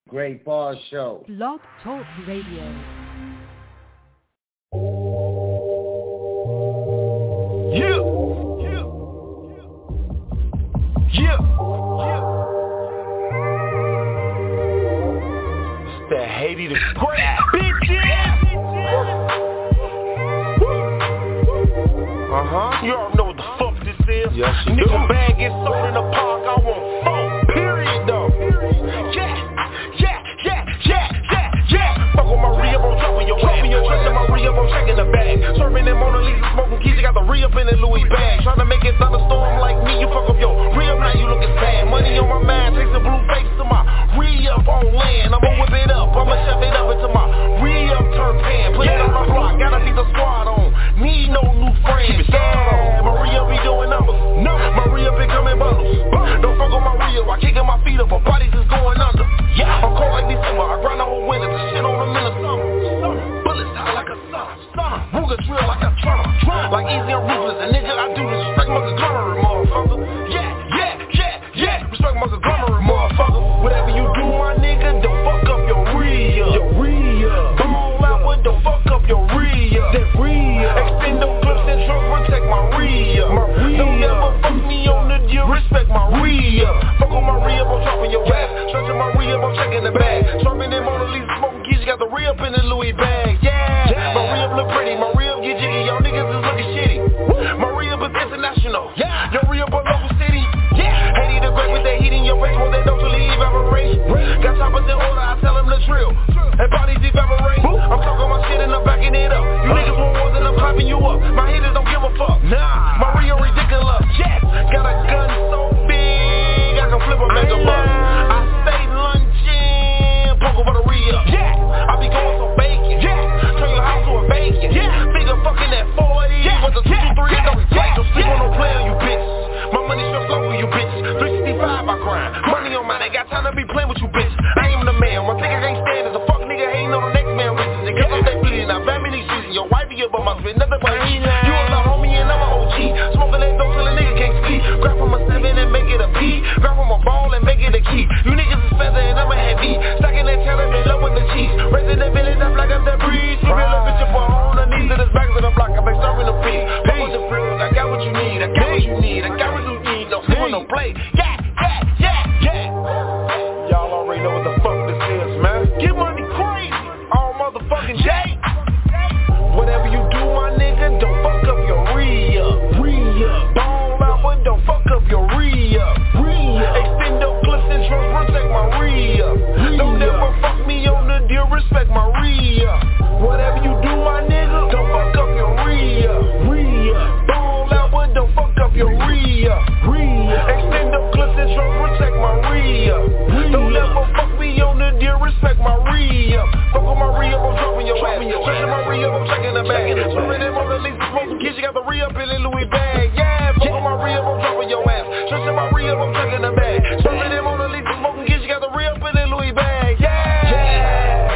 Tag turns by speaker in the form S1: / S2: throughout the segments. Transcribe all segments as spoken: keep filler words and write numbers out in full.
S1: Great Bar Show.
S2: Blog Talk Radio.
S3: Yeah. Yeah. Yeah. Yeah. It's that Haiti the Great, bitches. Uh-huh. You already know what the fuck this is. Yes, you do. Nigga bag gets sold in the park. I want fuck. Period, though. Yeah. Yeah. Yeah. Yeah. Yeah. Yeah. Fuck with my re-up, I'm dropping your ass. Trusting my re-up, I'm checking the bag. Serving them Mona Lisa, smoking keys. You got the re-up in the Louis bag. Trying to make it thunderstorm like me. You fuck up your re-up, now you looking sad. Money on my mind, takes a blue face to my re-up on land. I'ma whip it up, I'ma shove it up into my re-up turn pan. Put it on the block, gotta be the squad on. Need no new friends. Yeah, Maria be doing numbers. No, Maria be coming bundles. Don't fuck on Maria, I kicking my feet up, her bodies is going under. Yeah, I'm cold like December, I grind the whole winter. The shit on them in the summer. Bullets hot like a summer. Ruger drill like a drummer. Like easy and ruthless, and nigga I do this. Respect my conglomerate, motherfucker. Yeah, yeah, yeah, yeah. Respect my conglomerate, motherfucker. Whatever you do, my nigga, don't fuck up your re-up. Your re-up. Ball out with the fuck up your re-up. That re-up. Extend them clips and trunk, protect my re-up. My re-up. Don't ever fuck me on the deal, respect my re-up. Fuck on my re-up, I'm dropping your ass. Stretching my re-up, I'm checking the bag. Serving them Mona Lisa, smoking keys, you got the re-up in the Louis bag. Yeah, yeah. My re-up look pretty, my re-up get jiggy, y'all niggas is looking shitty. My re-up is international. Yeah, your re-up a local city. Yeah, Haiti the Great with that heat in your face, won't they don't leave evaporate. Got choppers in order, I tell them to drill. And bodies evaporate. I'm talking my shit and I'm backing it up. You niggas want more than I'm clapping you up. My haters don't give a fuck. Nah, my re-up ridiculous. Yes, got a gun so big I can flip a mega bus. I stay lunching, poke over the re-up. Yeah, I be going so bacon. Yeah, turn your house to a bacon. Yeah, bigger fucking that forty. Yeah, with the two two three, don't replace. Don't sleep on no player, you bitch. My money sure flow for you bitch. three sixty-five I grind. Money on mine, ain't got time to be playing with you bitch. I am the man, one nigga can't stand is a fuck nigga hating on the next man riches. And cause I'm that bleeding, I family season. Your wifey up on my spit, nothing but heat. You a little homie and I'm a O G. Smoking that dope till a nigga can't speak. Grab from a seven and make it a P. Grab from a ball and make it a key. You niggas is feather and I'm a heavy. Stacking that cheddar in love with the cheese. Raising that village, I black up that breeze. Keep it up, bitch, up on the knees of this back to the block. I've been serving the peace. Fuck with the frills, I got what you need. I got what you need. I got what you need. Don't sleep on no play. Yeah, yeah, yeah, yeah. Y'all already know what the fuck this is, man. Get money crazy all motherfucking day. Whatever you do, my nigga, don't fuck up your re-up. Re-up. Ball out, but don't fuck up your re-up. Re-up. Extend them clips and trunks, protect my re-up. Don't ever fuck me on the deal, respect my re-up. Whatever you do, my nigga, don't fuck up your re-up. Re-up. Ball out, but don't fuck up your re-up. Re-up. Extend them clips and trunks, protect my re-up. Don't ever fuck me on the deal, respect my re-up. Fuck on my re-up, I'm dropping your ass. Stretching my re-up, I'm checking the bag. Serving them Mona Lisa, smoking keys, you got the re-up in the Louis bag. Yeah, fuck on my re-up, I'm dropping your ass. Stretching my re-up, I'm checking the bag. Serving them Mona Lisa, smoking keys, you got the re-up in the Louis bag. Yeah, yeah,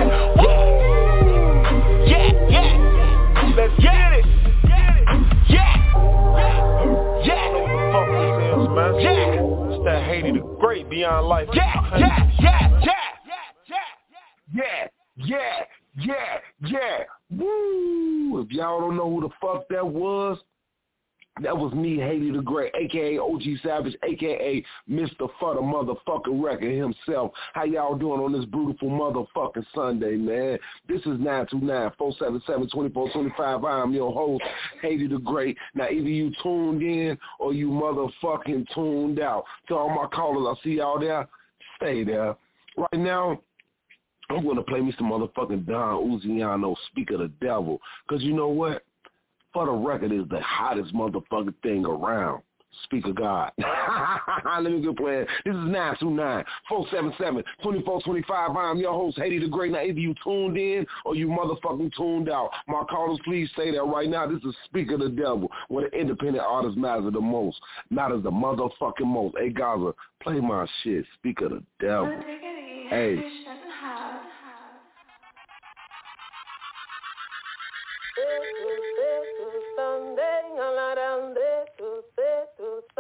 S3: yeah, yeah. Let's get it. Yeah, yeah. Know what the fuck this is, man. Yeah, it's that Haiti the Great beyond life. Yeah, yeah, yeah, yeah.
S4: Yeah, yeah, yeah, yeah. Woo! If y'all don't know who the fuck that was, that was me, Haiti the Great, a k a. O G Savage, a k a. Mister Futter motherfucking Record himself. How y'all doing on this beautiful motherfucking Sunday, man? This is nine two nine, four seven seven, two four two five. I am your host, Haiti the Great. Now, either you tuned in or you motherfucking tuned out. To all my callers, I see y'all there. Stay there. Right now, I'm going to play me some motherfucking Don Uziano, Speak of the Devil. Because you know what? For the Record is the hottest motherfucking thing around. Speak of God. Let me get playing. This is nine two nine, four seven seven, two four two five. I'm your host, Haiti the Great. Now, either you tuned in or you motherfucking tuned out. My callers, please say that right now. This is Speak of the Devil, where the independent artist matters the most. Matters the motherfucking most. Hey, Gaza, play my shit. Speak of the Devil. Hey.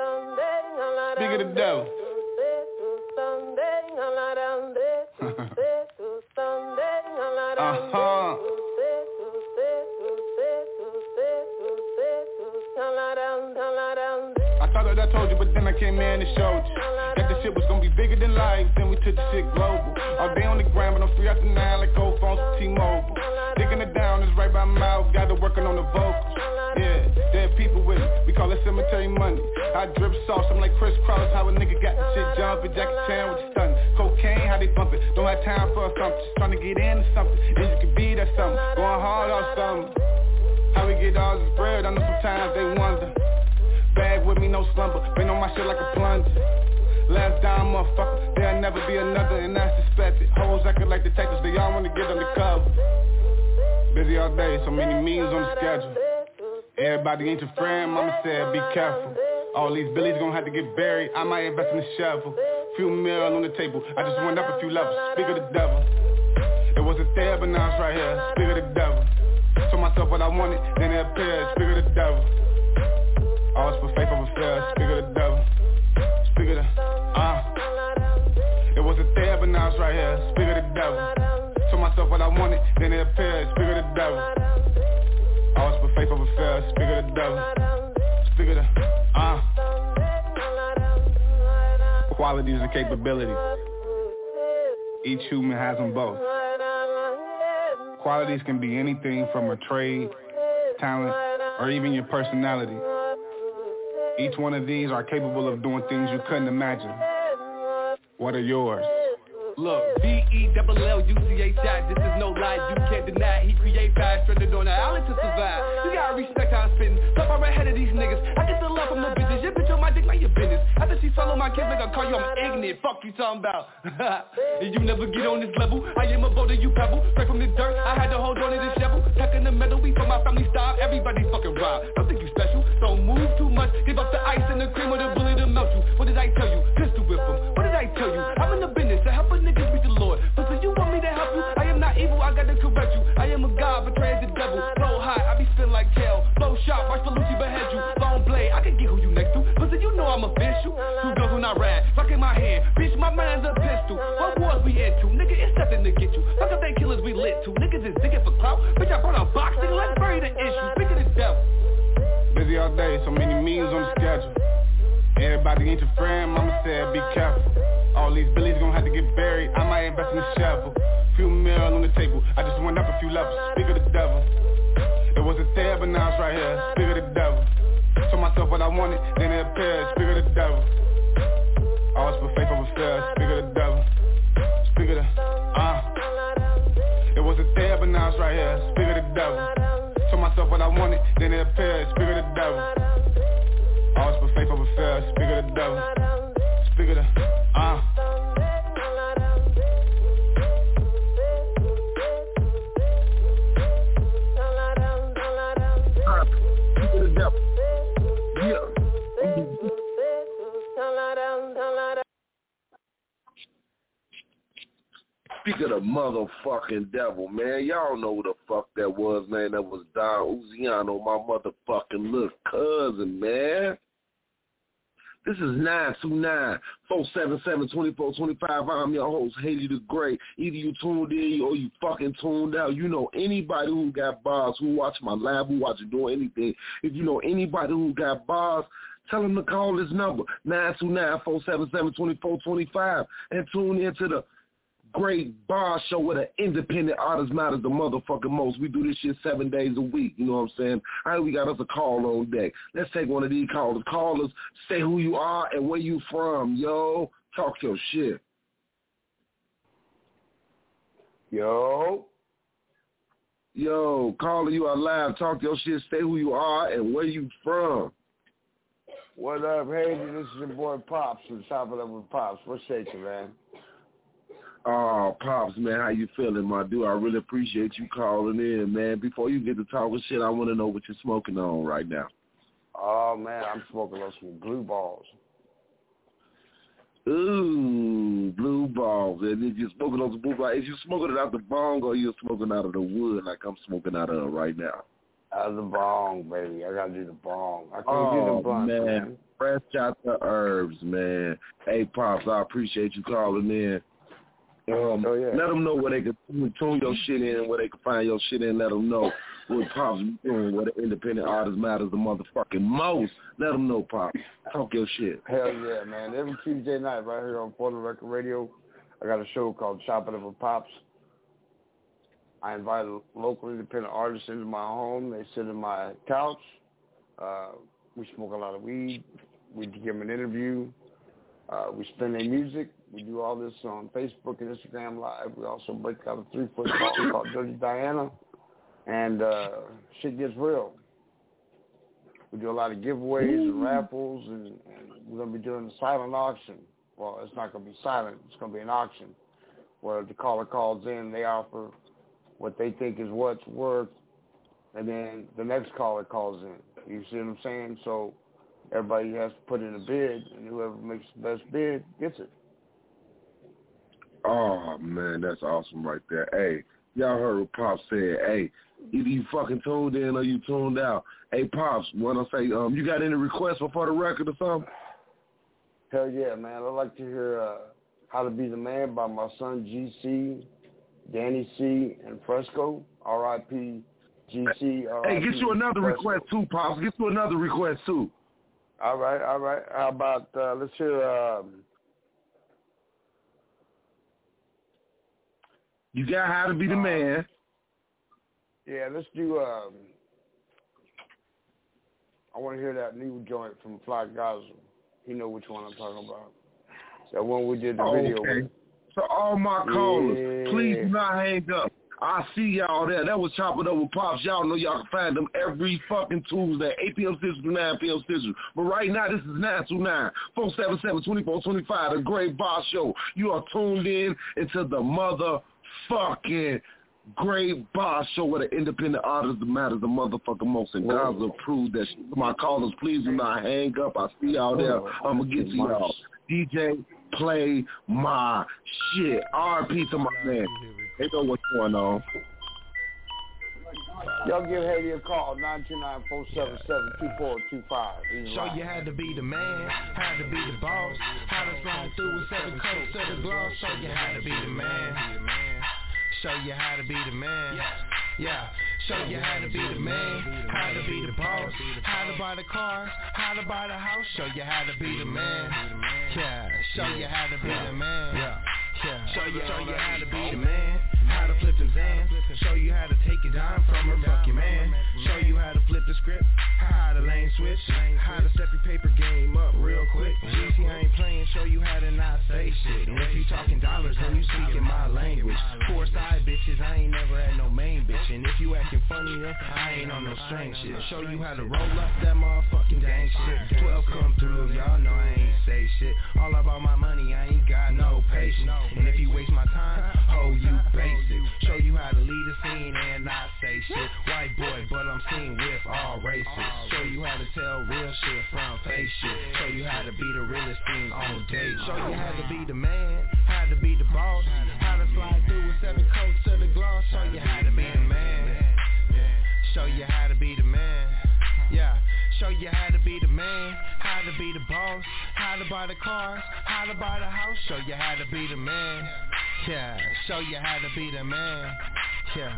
S5: Speak of the devil.
S1: Uh-huh. I thought that I told you, but then I came in and showed you that the shit was gonna be bigger than life. Then we took the shit global. All day on the grind, but I'm free after nine like old phones with T-Mobile. Digging it down is right by my mouth. Got to working on the vocals. Yeah, dead people with it. We call it cemetery money. I drip sauce, I'm like Chris Cross. How a nigga got the shit jumping. Jackie Chan with the stunning. Cocaine, how they bump it. Don't have time for something. Just trying to get into something. And you can be that something. Going hard on something. How we get all this bread, I know sometimes they wonder. Bag with me, no slumber. Been on my shit like a plunger. Last dime, motherfucker. There'll never be another, and that's suspected. Hoes acting like detectives, they all wanna get undercover. Busy all day, so many meetings on the schedule. Everybody ain't your friend, mama said be careful. All these billies gon' have to get buried, I might invest in a shovel. Few mil on the table, I just went up a few levels. Speak of the devil. It wasn't there, but now it's right here. Speak of the devil. Told myself what I wanted, then it appeared. Speak of the devil. Always put faith over fear. Speak of the devil. Speak of the, uh It wasn't there, but now it's right here. Speak of the devil. Told myself what I wanted, then it appeared. Speak of the devil. Always put faith over fear. Speak of the devil. Speak of the, uh Qualities and capabilities. Each human has them both. Qualities can be anything from a trade, talent, or even your personality. Each one of these are capable of doing things you couldn't imagine. What are yours?
S2: Look, B E L L U C H I, this is no lie, you can't deny. He create fast, stranded on the island to survive. You gotta respect how I'm spittin', top I'm ahead of these niggas. I get the love from the bitches, your bitch on my dick, mind your business. After she swallow my kids, like I call you, I'm ignorant. Fuck you talking about? And you never get on this level, I am a boulder, you pebble. Straight from the dirt, I had to hold on to this shovel. Tuck in the middle, we from my family style, everybody fucking rob. Don't think you special, don't move too much. Give up the ice and the cream or the bullet to melt you. What did I tell you? Pistol whip them. What did I tell you? I'm in the business to help a niggas beat the Lord. But so you want me to help you? I am not evil, I gotta correct you. I am a god, betrayed the devil. Flow high, I be spin like kale. Flow sharp, watch Felucci behead you. Long blade, I can get who you next to. But so you know I'm official. Two girls when I ride, fuck in my hand. Bitch, my man's a pistol. What wars we into? Nigga, it's nothing to get you. Fuck up they killers we lit to. Niggas is digging for clout. Bitch, I brought a box, nigga, let's bury the issue. Speak of the devil.
S1: Busy all day, so many meetings on the schedule. Everybody ain't your friend, mama said be careful. All these billies gon' have to get buried, I might invest in a shovel. Few mil on the table, I just went up a few levels. Speak of the devil. It wasn't there, but now it's right here. Speak of the devil. Told myself what I wanted, then it appeared. Speak of the devil. Always put faith over fear. Speak of the devil. Speak of the, uh It wasn't there, but now it's right here. Speak of the devil. Told myself what I wanted, then it appeared. Speak of the devil. Always put faith over fear. Speak of the devil. Speak of the, uh
S4: Speak of the devil. Yeah. Speak of the motherfucking devil, man. Y'all know who the fuck that was, man. That was Don Uziano, my motherfucking little cousin, man. This is nine two nine, four seven seven, two four two five. I'm your host, Haley the Great. Either you tuned in or you fucking tuned out. You know anybody who got bars, who watch my live, who watch it doing anything. If you know anybody who got bars, tell them to call this number, nine two nine, four seven seven, two four two five, and tune into the Great Bar Show where the independent artist matters the motherfucking most. We do this shit seven days a week, you know what I'm saying? All right, we got us a call on deck. Let's take one of these callers. Callers, say who you are and where you from, yo. Talk your shit.
S5: Yo.
S4: Yo, caller, you are live. Talk your shit. Say who you are and where you from.
S5: What up, Haley? This is your boy Pops from Top of Level Pops. What's shaking, man?
S4: Oh, Pops, man, how you feeling, my dude? I really appreciate you calling in, man. Before you get to talking shit, I want to know what you're smoking on right now.
S5: Oh, man, I'm smoking on some blue balls.
S4: Ooh, blue balls. And if you're smoking on some blue balls, is you smoking it out the bong or you're smoking out of the wood like I'm smoking out of right now?
S5: Out of the bong, baby. I got to do the bong. I can't
S4: oh,
S5: do the blunt,
S4: man.
S5: man.
S4: Fresh out the herbs, man. Hey, Pops, I appreciate you calling in. Um,
S5: oh, yeah.
S4: Let them know where they can tune your shit in, where they can find your shit in. Let them know what Pops doing, where the independent artist matters the motherfucking most. Let them know, Pops. Talk your shit.
S5: Hell yeah, man. Every Tuesday night right here on Portland Record Radio, I got a show called Chopping It with Pops. I invite local independent artists into my home. They sit in my couch. Uh, we smoke a lot of weed. We give them an interview. Uh, we spin their music. We do all this on Facebook and Instagram Live. We also break out a three-foot ball called Dirty Diana. And uh, shit gets real. We do a lot of giveaways and raffles, and, and we're going to be doing a silent auction. Well, it's not going to be silent. It's going to be an auction where the caller calls in. They offer what they think is what's worth, and then the next caller calls in. You see what I'm saying? So everybody has to put in a bid, and whoever makes the best bid gets it.
S4: Oh, man, that's awesome right there. Hey, y'all heard what Pops said. Hey, either you fucking tuned in or you tuned out. Hey, Pops, want to say, um, you got any requests for the record or something?
S5: Hell yeah, man. I'd like to hear uh, How to Be the Man by my son G C, Danny C, and Fresco. R I P G C. R I P
S4: Hey, get you another
S5: Fresco.
S4: request too, Pops. Get you another request too.
S5: All right, all right. How about, uh, let's hear... Um,
S4: You got How to Be the Man.
S5: Yeah, let's do, um, I want to hear that new joint from Fly Gaza. He know which one I'm talking about. That one we did the
S4: Oh,
S5: video
S4: okay.
S5: with.
S4: So all my callers,
S5: Yeah.
S4: please do not hang up. I see y'all there. That was Chopping Up with Pops. Y'all know y'all can find them every fucking Tuesday, eight p.m. Central to nine p.m. Central. But right now, this is nine two nine, four seven seven, two four two five, The Great Boss Show. You are tuned in into the motherfucking Great Boss Show where the independent artist that matters the motherfucking most. And God's approved that shit. My callers, please do not hang up. I see y'all there. I'm going to get to y'all. D J, play my shit. R P to my man. They know what's going on.
S5: Y'all give Haiti a call, nine two nine, four seven seven, two four two five.
S6: Show you how to be the man, how to be the boss, how to slide through with seven coats of the gloss. Show you how to be the man. Show you how to be the man. Yeah. Show you how to be the man, how to be the boss, how to buy the cars, how to buy the house. Show you how to be the man. Yeah. Show you how to be the man. Yeah. Yeah. Show you, show you how to be the man, how to flip them Zans. Show you how to take it down from her, fuck your man. Show you how to flip the script, how to lane switch, how to step your paper game up real quick. G C, I ain't playing, show you how to not say shit. And if you talking dollars, then you speaking my language. Four side bitches, I ain't never had no main bitch. And if you acting funny, then I ain't on no strange shit. Show you how to roll up that motherfucking gang shit. Twelve come through, y'all know I ain't say shit. All about my money, I ain't got no patience. And if you waste my time, oh, you basic. Show you how to lead a scene and not say shit. White boy, but I'm seen with all races. Show you how to tell real shit from fake shit. Show you how to be the realest thing on date. Show you how to be the man, how to be the boss, how to slide through with seven coats to the gloss. Show you how to be the man. Show you how to be the man. Yeah. Show you how to be the man, how to be the boss, how to buy the cars, how to buy the house. Show you how to be the man. Yeah. Show you how to be the man. Yeah.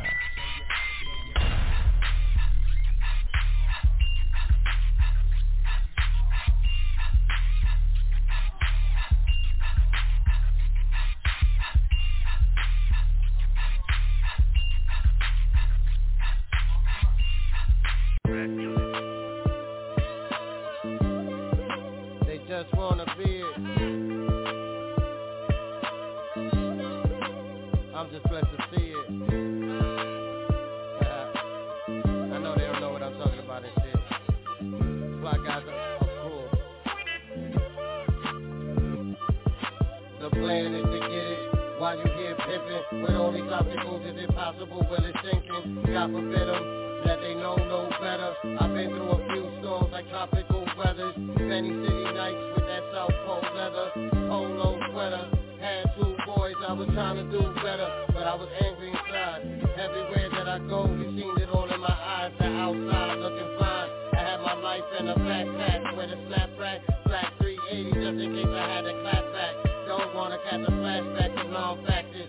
S7: Just wanna be it. I'm just blessed to see it. Uh, I know they don't know what I'm talking about and shit. Fly guys are cool. The plan is to get it while you here pimping. With only topic moves, is it possible? Will it sinking? God forbid them. That they know no better. I've been through a few storms like tropical weathers. Many city nights with that South Pole leather, polo sweater. Had two boys, I was trying to do better, but I was angry inside. Everywhere that I go, you seen it all in my eyes. The outside looking fine. I had my life in a backpack with a snap rack, black three eighty just in case I had to clap back. Don't wanna catch a flashback of long factors.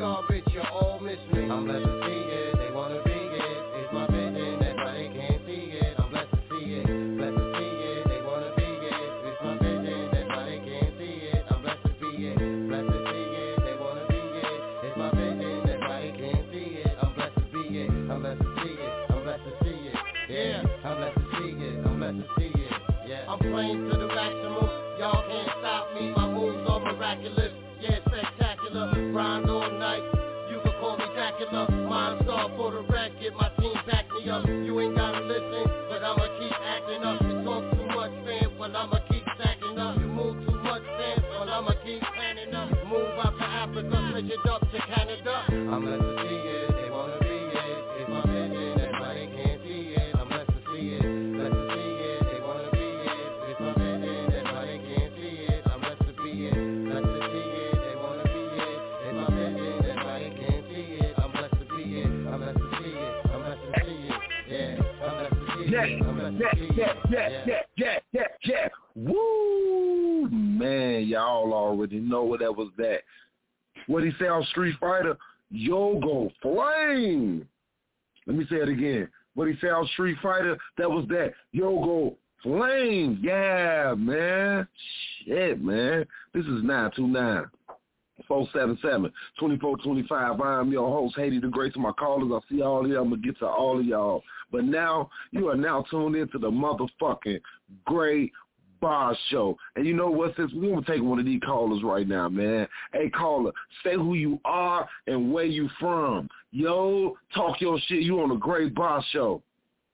S7: garbage, you all miss me. I'm blessed to see it, they wanna be it. It's my vision, that's why they can't see it. I'm blessed to see it, blessed to see it, they wanna be it. It's my vision, that's why they can't see it. I'm blessed to be it, blessed to see it, they wanna be it. It's my vision, that's why they can't see it. I'm blessed to be it, I'm blessed to see it, I'm blessed to see it. Yeah, I'm blessed to see it, I'm blessed to see it. Yeah, I'm playing to the maximum. Y'all can't stop me, my moves are miraculous. Yeah, spectacular, grind all night. You can call me Dracula. Mind star for the record, my team back me up. You ain't gotta listen, but I'ma keep acting up. You talk too much, fam, well I'ma keep stacking up. You move too much, fam, well I'ma keep planning up. Move out to Africa, switch it up to Canada. I'm blessed to see it, they wanna be it. It's my vision, that's why they can't see it. I'm blessed to see it, blessed to see it, they wanna be it. It's my vision, that's why they can't see it. I'm blessed to be it, blessed to see it, they wanna be it. It's my vision, that's why they can't see it. I'm blessed to be it, I'm blessed to see it, I'm blessed to see it. Yeah, I'm blessed to see
S4: Yeah,
S7: it, I'm blessed to
S4: yeah,
S7: see it.
S4: yeah, yeah, yeah, yeah, yeah, yeah. Woo, man, y'all already know what that was that. What he say on Street Fighter? Yogo Flame. Let me say it again. What he say on Street Fighter? That was that. Yogo Flame. Yeah, man. Shit, man. This is nine two nine, four seven seven, two four two five. I'm your host, Haiti the Great. To my callers, I see all of y'all. I'm going to get to all of y'all. But now, you are now tuned into the motherfucking Great Boss Show. And you know what, since we're going to take one of these callers right now, man. Hey, caller, say who you are and where you from. Yo, talk your shit. You on the Great Boss Show.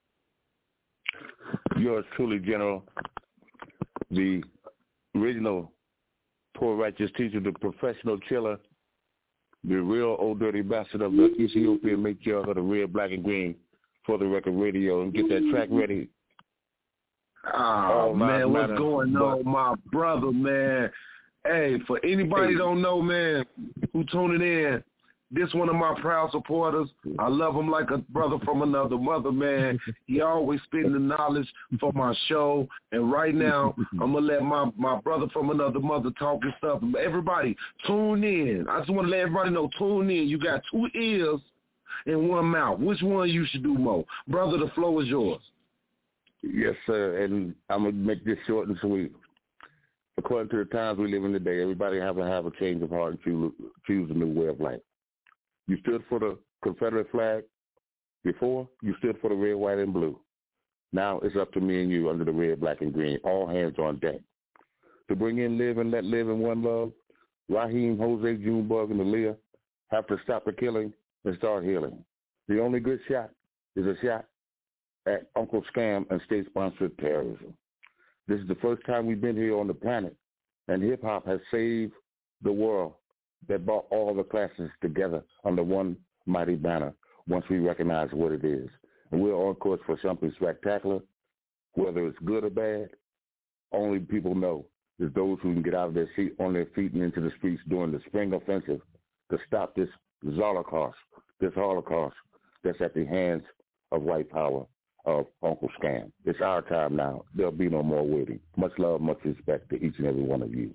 S8: Yours truly, General, the original poor righteous teacher, the professional killer, the real old dirty bastard of the Ethiopian matriarch of the red, black, and green for the record radio. And get that track ready.
S4: Oh, man, what's going on, my brother, man? Hey, for anybody hey. don't know, man, who tuning in, this one of my proud supporters. I love him like a brother from another mother, man. He always spitting the knowledge for my show. And right now, I'm going to let my, my brother from another mother talk his stuff. Everybody, tune in. I just want to let everybody know, tune in. You got two ears and one mouth. Which one you should do more? Brother, the flow is yours.
S8: Yes, sir, and I'm going to make this short and sweet. According to the times we live in today, everybody have to have a change of heart and choose, choose a new way of life. You stood for the Confederate flag before. You stood for the red, white, and blue. Now it's up to me and you under the red, black, and green, all hands on deck. To bring in Live and Let Live in One Love, Raheem, Jose, Junebug, and Aaliyah have to stop the killing and start healing. The only good shot is a shot at Uncle Scam and state-sponsored terrorism. This is the first time we've been here on the planet, and hip-hop has saved the world that brought all the classes together under one mighty banner once we recognize what it is. And we're on course for something spectacular. Whether it's good or bad, only people know is those who can get out of their seat, on their feet and into the streets during the spring offensive to stop this Holocaust, this Holocaust that's at the hands of white power, of Uncle Scam. It's our time now. There'll be no more waiting. Much love, much respect to each and every one of you.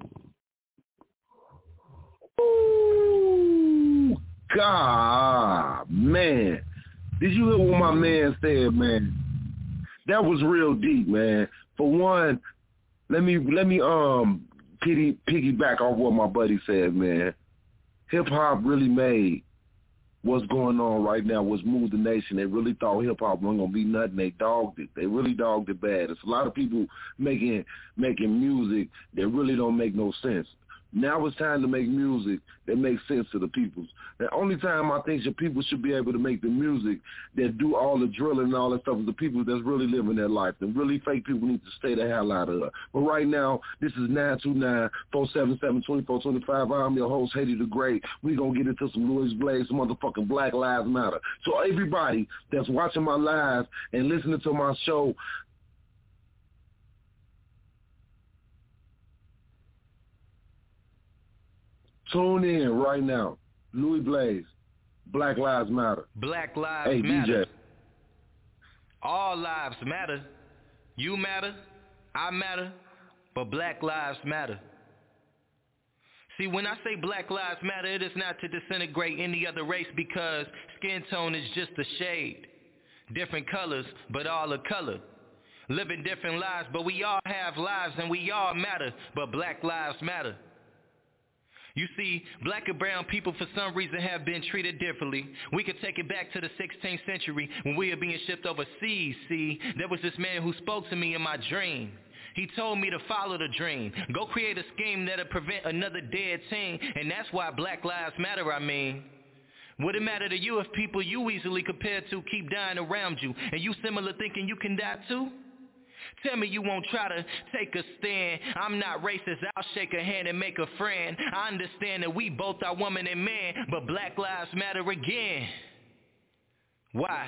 S4: Ooh, God, man. Did you hear what my man said, man? That was real deep, man. For one, let me let me um piggy piggyback off what my buddy said, man. Hip hop really made what's going on right now, was moved the nation. They really thought hip-hop wasn't going to be nothing. They dogged it. They really dogged it bad. There's a lot of people making making music that really don't make no sense. Now it's time to make music that makes sense to the people. The only time I think your people should be able to make the music that do all the drilling and all that stuff is the people that's really living their life. The really fake people need to stay the hell out of it. But right now, this is nine two nine, four seven seven, two four two five. I'm your host, Haiti the Great. We're going to get into some Louis Blaze, some motherfucking Black Lives Matter. So everybody that's watching my live and listening to my show, tune in right now. Louis Blaze, Black Lives Matter.
S9: Black Lives
S4: hey,
S9: Matter.
S4: D J.
S9: All lives matter. You matter, I matter, but Black Lives Matter. See, when I say Black Lives Matter, it is not to disintegrate any other race because skin tone is just a shade. Different colors, but all a color. Living different lives, but we all have lives and we all matter, but Black Lives Matter. You see, black and brown people for some reason have been treated differently. We could take it back to the sixteenth century when we were being shipped overseas. See, there was this man who spoke to me in my dream. He told me to follow the dream. Go create a scheme that'll prevent another dead teen, and that's why Black Lives Matter, I mean. Would it matter to you if people you easily compared to keep dying around you, and you similar thinking you can die too? Tell me you won't try to take a stand. I'm not racist, I'll shake a hand and make a friend. I understand that we both are woman and man, but Black Lives Matter again. Why?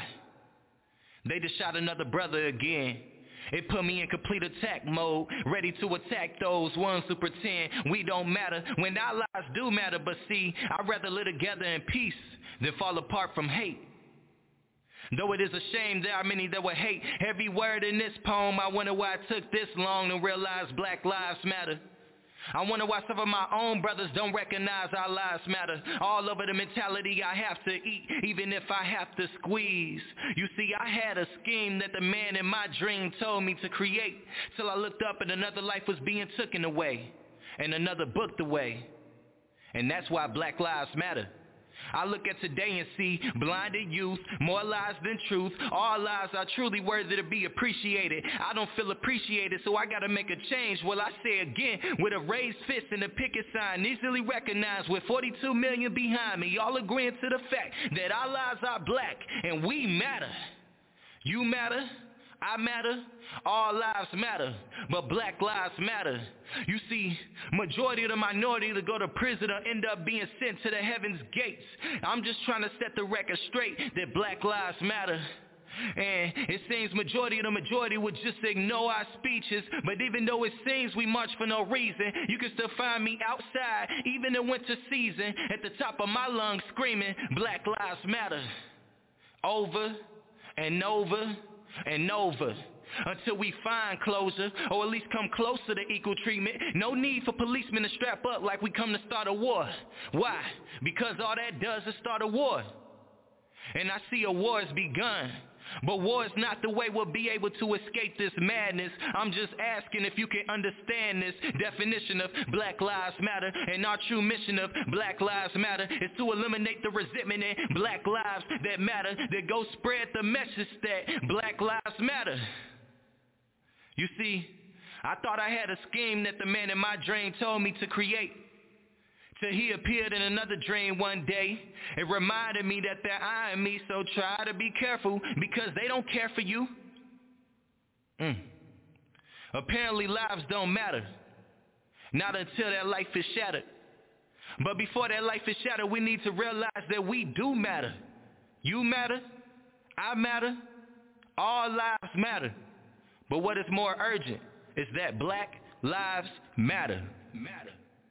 S9: They just shot another brother again. It put me in complete attack mode, ready to attack those ones who pretend we don't matter, when our lives do matter. But see, I'd rather live together in peace than fall apart from hate. Though it is a shame there are many that will hate every word in this poem, I wonder why it took this long to realize Black Lives Matter. I wonder why some of my own brothers don't recognize our lives matter. All over the mentality I have to eat, even if I have to squeeze. You see, I had a scheme that the man in my dream told me to create, till I looked up and another life was being taken away, and another booked away. And that's why Black Lives Matter. I look at today and see blinded youth, more lies than truth. All lives are truly worthy to be appreciated. I don't feel appreciated, so I gotta make a change. Well, I say again, with a raised fist and a picket sign, easily recognized with forty-two million behind me, all agreeing to the fact that our lives are black and we matter. You matter, I matter, all lives matter, but Black Lives Matter. You see, majority of the minority to go to prison or end up being sent to the heaven's gates. I'm just trying to set the record straight that Black Lives Matter. And it seems majority of the majority would just ignore our speeches. But even though it seems we march for no reason, you can still find me outside, even in winter season, at the top of my lungs screaming, Black Lives Matter. Over and over and over, until we find closure, or at least come closer to equal treatment. No need for policemen to strap up like we come to start a war. Why? Because all that does is start a war. And I see a war has begun. But war is not the way we'll be able to escape this madness. I'm just asking if you can understand this definition of Black Lives Matter. And our true mission of Black Lives Matter is to eliminate the resentment in black lives that matter, that go spread the message that Black Lives Matter. You see, I thought I had a scheme that the man in my dream told me to create. Till he appeared in another dream one day. It reminded me that they're eyeing me, so try to be careful because they don't care for you. Mm. Apparently lives don't matter. Not until that life is shattered. But before that life is shattered, we need to realize that we do matter. You matter. I matter. All lives matter. But what is more urgent is that Black Lives Matter. Matter.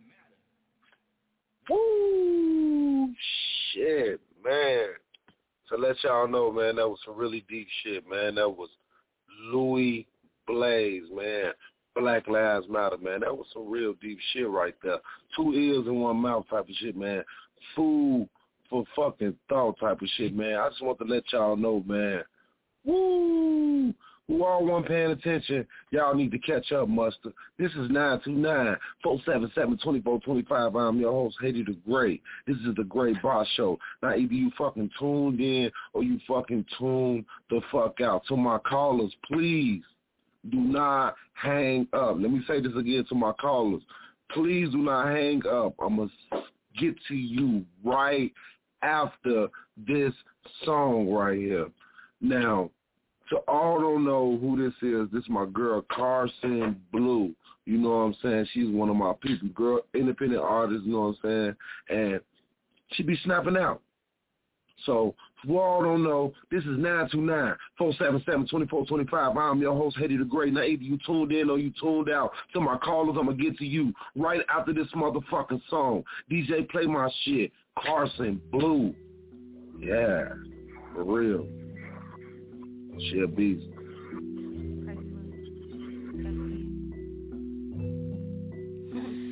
S4: Woo! Shit, man. To let y'all know, man, that was some really deep shit, man. That was Louis Blaze, man. Black Lives Matter, man. That was some real deep shit right there. Two ears in one mouth type of shit, man. Food for fucking thought type of shit, man. I just want to let y'all know, man. Woo! Who all weren't paying attention, y'all need to catch up, Mustard. This is nine two nine, four seven seven, two four two five. I'm your host, Haiti the Great. This is the Great Boss Show. Now, either you fucking tuned in or you fucking tuned the fuck out. To my callers, please do not hang up. Let me say this again to my callers. Please do not hang up. I'm going to get to you right after this song right here. Now, to all don't know who this is, this is my girl Carson Blue. You know what I'm saying? She's one of my people, girl, independent artist, you know what I'm saying? And she be snapping out. So, who all don't know, this is nine two nine, four seven seven, two four two five. I'm your host, Haiti the Great. Now, either you tuned in or you tuned out. To my callers, I'm going to get to you right after this motherfucking song. D J, play my shit. Carson Blue. Yeah, for real. She a beast.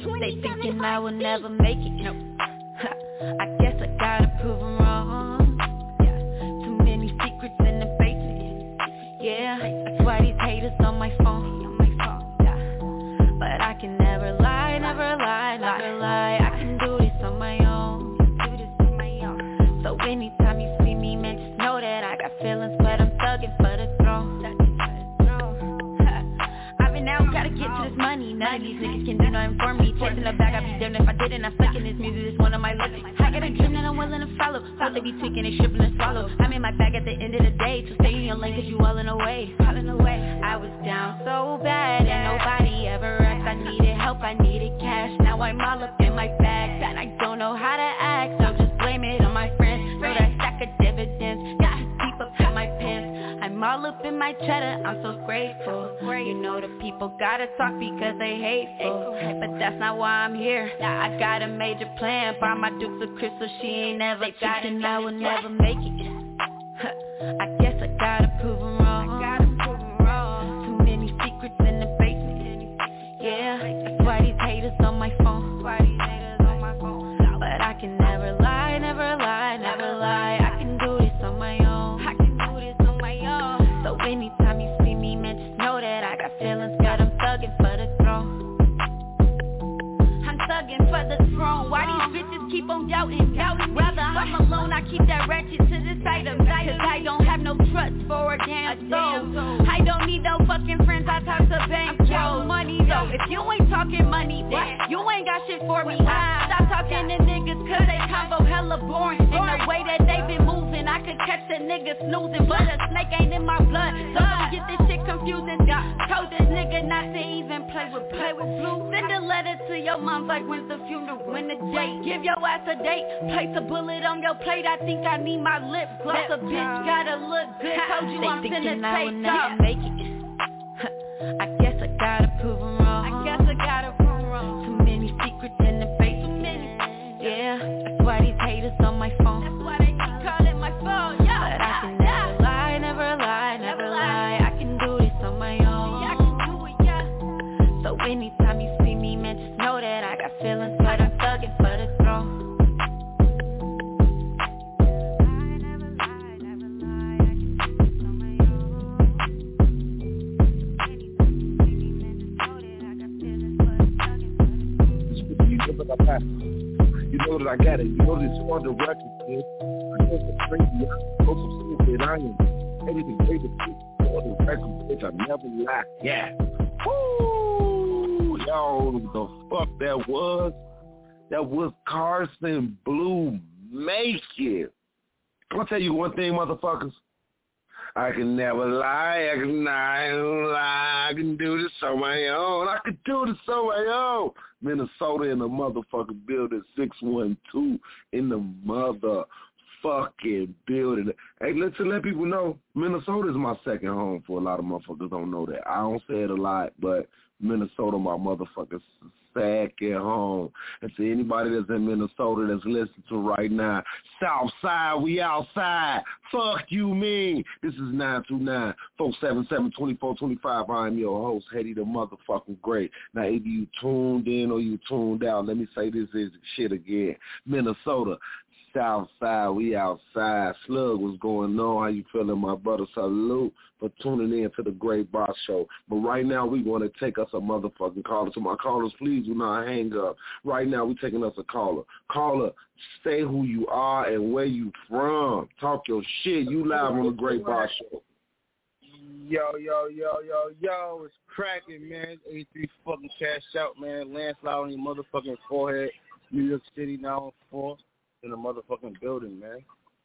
S10: They thinking I will never make it. No. I guess I gotta prove them wrong. Too many secrets in the basement. Yeah, that's why these haters on my phone. But I can never lie, never lie, never lie. I can do this on my own. So anytime you see me, man, just know that I got feelings, but I'm thugging for the throne. I've been out, gotta get to this money. None of these niggas can do nothing for me. Chasing the bag, I'd be damned if I didn't. I'm stuck in this music, it's one of my legends. I got a dream that I'm willing to follow. Thought they be tweaking, they stripping and swallow. I'm in my bag at the end of the day, so stay in your lane cause you all in the way. All in the way. I was down so bad and nobody ever asked. I needed help, I needed cash. Now I'm all up in my bag and I don't know how to act, so just blame it on my friends. So that stack of dividends got deep up in my pants. I'm all up in my cheddar, I'm so grateful. You know the people gotta talk because they hateful, but that's not why I'm here. I got a major plan, buy my Dukes of Crystal, she ain't never got it, I will never make it. I guess I gotta prove them wrong. Too many secrets in the basement. Yeah, that's why these haters on my phone. But I can never lie, never lie, never lie. I can do this on my own. I can do this on my own. So anytime you see me, man, just know that I got feelings, but I'm thugging for the throne. I'm thugging for the throne. Why these bitches keep on doubting, doubting? Rather I'm alone, I keep that ratchet to the side of me, cause I don't have no trust for a damn soul. I don't need no fucking friends, I talk to bank bros. Money though, if you ain't talking money, then you ain't got shit for me. I stop talking to niggas cause they combo hella boring. And the way that they been moving, I could catch a nigga snoozing, but a snake ain't in my blood, so don't get this shit confusing. Told this nigga not to even play with play with blue. Send a letter to your mom like when's the funeral, when the date. Give your ass a date, place a bullet on your plate. I think I need my lip gloss. A bitch gotta look good. Told you I'm finna take off. Make it. I guess I gotta prove them wrong. I guess I gotta prove them wrong. Too many secrets in the basement. Yeah, that's why these haters on my phone. That's why they keep calling my phone. Yeah, but I can never lie, never lie, never lie. I can do this on my own. Yeah, I can do it, yeah. So anytime you see me, man, just know that I got feelings, but I'm thugging for the throne.
S4: You know that I got it. You know this on the record, kid. I know the crazy. I know some things that I am. Anything great to do on the record, bitch. I never lie. Yeah. Woo! Yo, the fuck that was? That was Carson Blue. Make it. I'm gonna tell you one thing, motherfuckers. I can never lie, I can not lie, I can do this on my own, I can do this on my own. Minnesota in the motherfucking building, six one two in the motherfucking building. Hey, let's let people know, Minnesota is my second home. For a lot of motherfuckers don't know that. I don't say it a lot, but Minnesota my motherfucking second home. And to anybody that's in Minnesota that's listening to right now, South Side, we outside. Fuck you mean. This is nine two nine, four seven seven, two four two five. I'm your host, Hetty the motherfucking Great. Now, either you tuned in or you tuned out, let me say this is shit again. Minnesota, South Side, we outside. Slug, what's going on? How you feeling, my brother? Salute for tuning in to the Great Boss Show. But right now, we want to take us a motherfucking caller. So my callers, please do not hang up. Right now, we taking us a caller. Caller, say who you are and where you from. Talk your shit. You live on the Great Boss Show.
S11: Yo, yo, yo, yo, yo, it's cracking, man. eighty-three fucking cash out, man. Landslide on your motherfucking forehead. New York City nine one four. In the motherfucking building, man.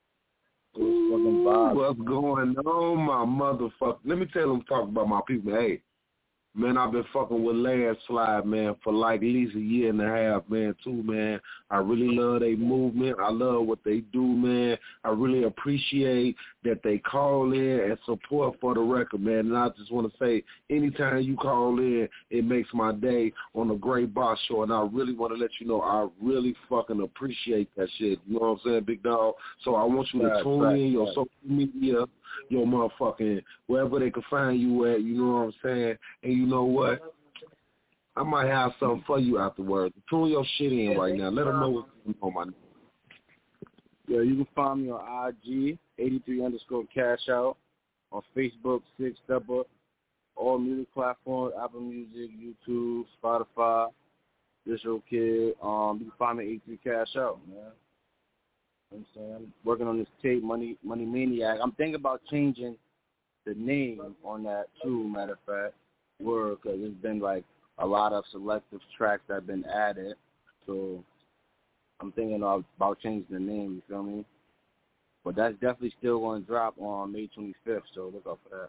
S4: Ooh, what's going on, my motherfucker? Let me tell them, talk about my people. Hey, man, I've been fucking with Landslide, man, for like at least a year and a half, man, too, man. I really love their movement. I love what they do, man. I really appreciate that they call in and support for the record, man. And I just want to say, anytime you call in, it makes my day on the Great Boss Show. And I really want to let you know, I really fucking appreciate that shit. You know what I'm saying, big dog? So I want you to right, tune right, in your right. social media, your motherfucking, wherever they can find you at, you know what I'm saying? And you know what? I might have something for you afterwards. Tune your shit in yeah, right now. Let them know what's on my.
S11: Yeah, you can find me on I G, eighty-three underscore cash out, on Facebook, Six Stepper, all music platforms, Apple Music, YouTube, Spotify, Digital Kid. Um, you can find me at eighty-three cash out, man. You know what I'm saying? I'm working on this tape, Money Money Maniac. I'm thinking about changing the name on that too, matter of fact, word, because there's been like a lot of selective tracks that have been added. So I'm thinking of, about changing the name, you feel me? But that's definitely still going to drop on May twenty-fifth, so look out for that.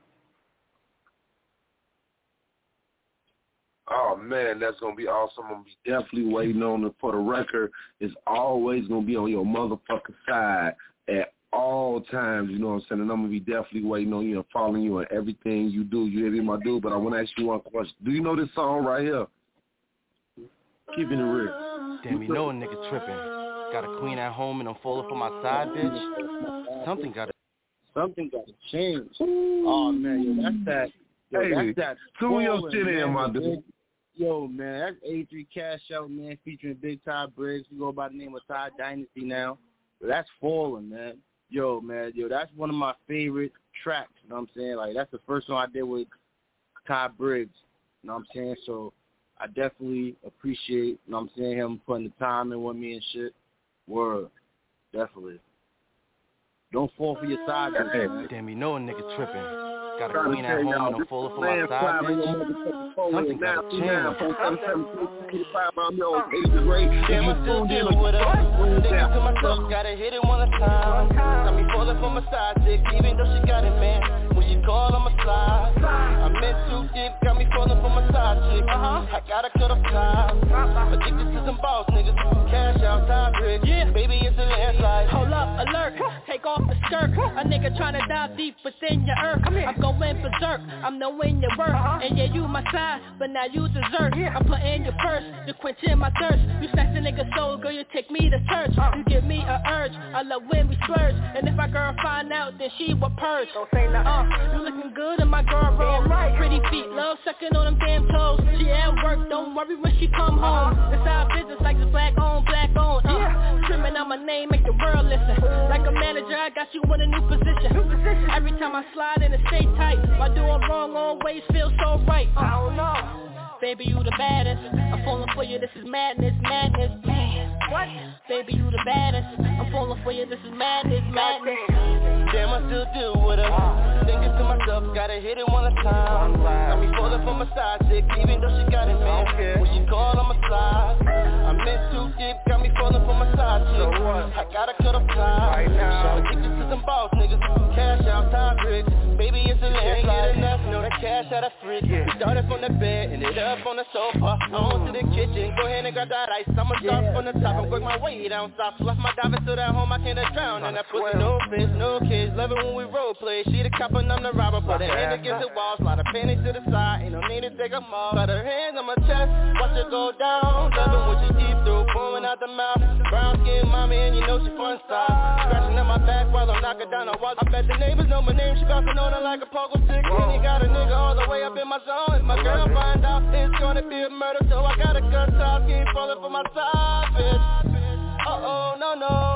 S4: Oh, man, that's going to be awesome. I'm going to be definitely waiting on it. For the record, it's always going to be on your motherfucking side at all times, you know what I'm saying? And I'm going to be definitely waiting on you and following you on everything you do. You hear me, my dude? But I want to ask you one question. Do you know this song right here? Keeping it real.
S12: Damn, you know a nigga tripping. Got a queen at home and I'm falling for my side, bitch. Something got to...
S11: Something got to change. Oh, man, yo, that's that... Yo,
S4: hey,
S11: that's that...
S4: Tune your shit in, my dude.
S11: Yo, man, that's eighty-three Cash Out, man, featuring Big Ty Briggs. We go by the name of Ty Dynasty now. But that's Falling, man. Yo, man, yo, that's one of my favorite tracks, you know what I'm saying? Like, that's the first one I did with Ty Briggs, you know what I'm saying? So I definitely appreciate, you know what I'm saying, him putting the time in with me and shit. Word. Definitely. Don't fall for your side.
S12: Hey. Damn, you know a nigga tripping. Got a queen at home and I'm falling for my side, bitch. Something got to change.
S3: Damn, I still dealing with her. Thinking to myself, gotta hit it one time. Got me falling for my side chick, even though she got it, man. When she call, I'ma slide. I'm in too deep, got me falling for my side chick. I gotta cut off ties. Addicted to some boss niggas. Cash out, time brick. Yeah. Baby, it's a landslide.
S13: Hold up, alert. Take off the skirt. A nigga tryna dive deep within your earth. I'm going berserk. I'm knowing your worth. And yeah, you my side, but now you dessert. I'm putting you first to quenching my thirst. You snatch a nigga soul, girl, you take me to church. You give me a urge. I love when we splurge. And if my girl find out, then she will purge. Don't say nothing. Uh, you looking good in my girl roll. Right. Pretty feet, love sucking on them damn toes. She at work, don't worry when she come home. It's our business like it's black on, black on. Uh, yeah. Screaming out my name, make the world listen. Like a manager, I got you in a new position. New position. Every time I slide in, it stay tight. My doing wrong always feels so right. Uh, I don't know. Baby, you the baddest. I'm falling for you, this is madness, madness. Man, what? Baby, you the baddest. I'm falling for you, this is madness, madness.
S3: Damn, I still deal with her. Thinking to myself, gotta hit it one time. Got me falling for my side chick, even though she got it, man. When she call, I'ma slide. I'm in too deep, got me falling for my side chick. I gotta cut off ties. Right now. Addicted to some boss niggas. Cash out, time bricks. Baby, it's a land. Can't get enough, know that cash out of freak. We started from the bed, and it up on the sofa. On to the kitchen, go ahead and grab that ice. I'ma start from the top and work my way down south. Left my diving to that home, I can't drown. And that pussy, no fish, no kids. Love it when we role play. She the cop and I'm the robber. Put her hand against the walls, slide her panties to the side. Ain't no need to take them off. Got her hands on my chest, watch her go down. Love it when she deep through, pouring out the mouth. Brown skin mommy, and you know she fun style. Scratching at my back while I'm knocking down the walls. I bet the neighbors know my name, she bouncing on her like a pogo stick. And you got a nigga all the way up in my zone. If my girl find out, it's gonna be a murder. So I gotta cut off, keep falling for my side, bitch. Uh-oh, no,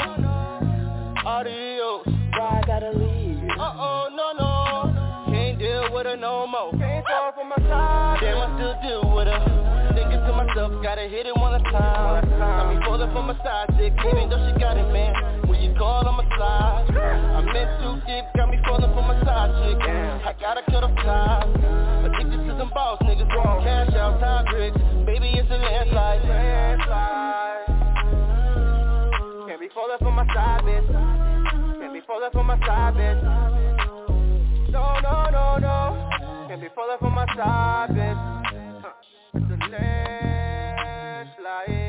S3: no. Adios.
S13: Why I gotta leave?
S3: Uh-oh, no, no. Can't deal with her no more. Can't fall for my side. Damn, I still deal with her. Thinking to myself, gotta hit it one time. Got me falling for my side chick, even though she got it, man. When she call, I'ma slide. I'm in too deep, got me falling for my side chick. I gotta cut off ties. Addicted to some boss niggas. Cash out, time bricks. Baby, it's a landslide. Landslide. Can't be falling for my side, bitch. Can't be falling for my side, bitch. No, no, no, no. Can't be falling for my side, bitch. Uh, it's a landslide.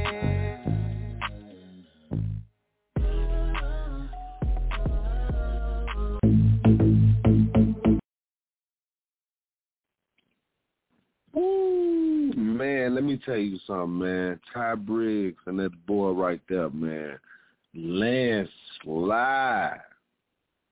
S4: Ooh, man, let me tell you something, man. Ty Briggs and that boy right there, man. Landslide.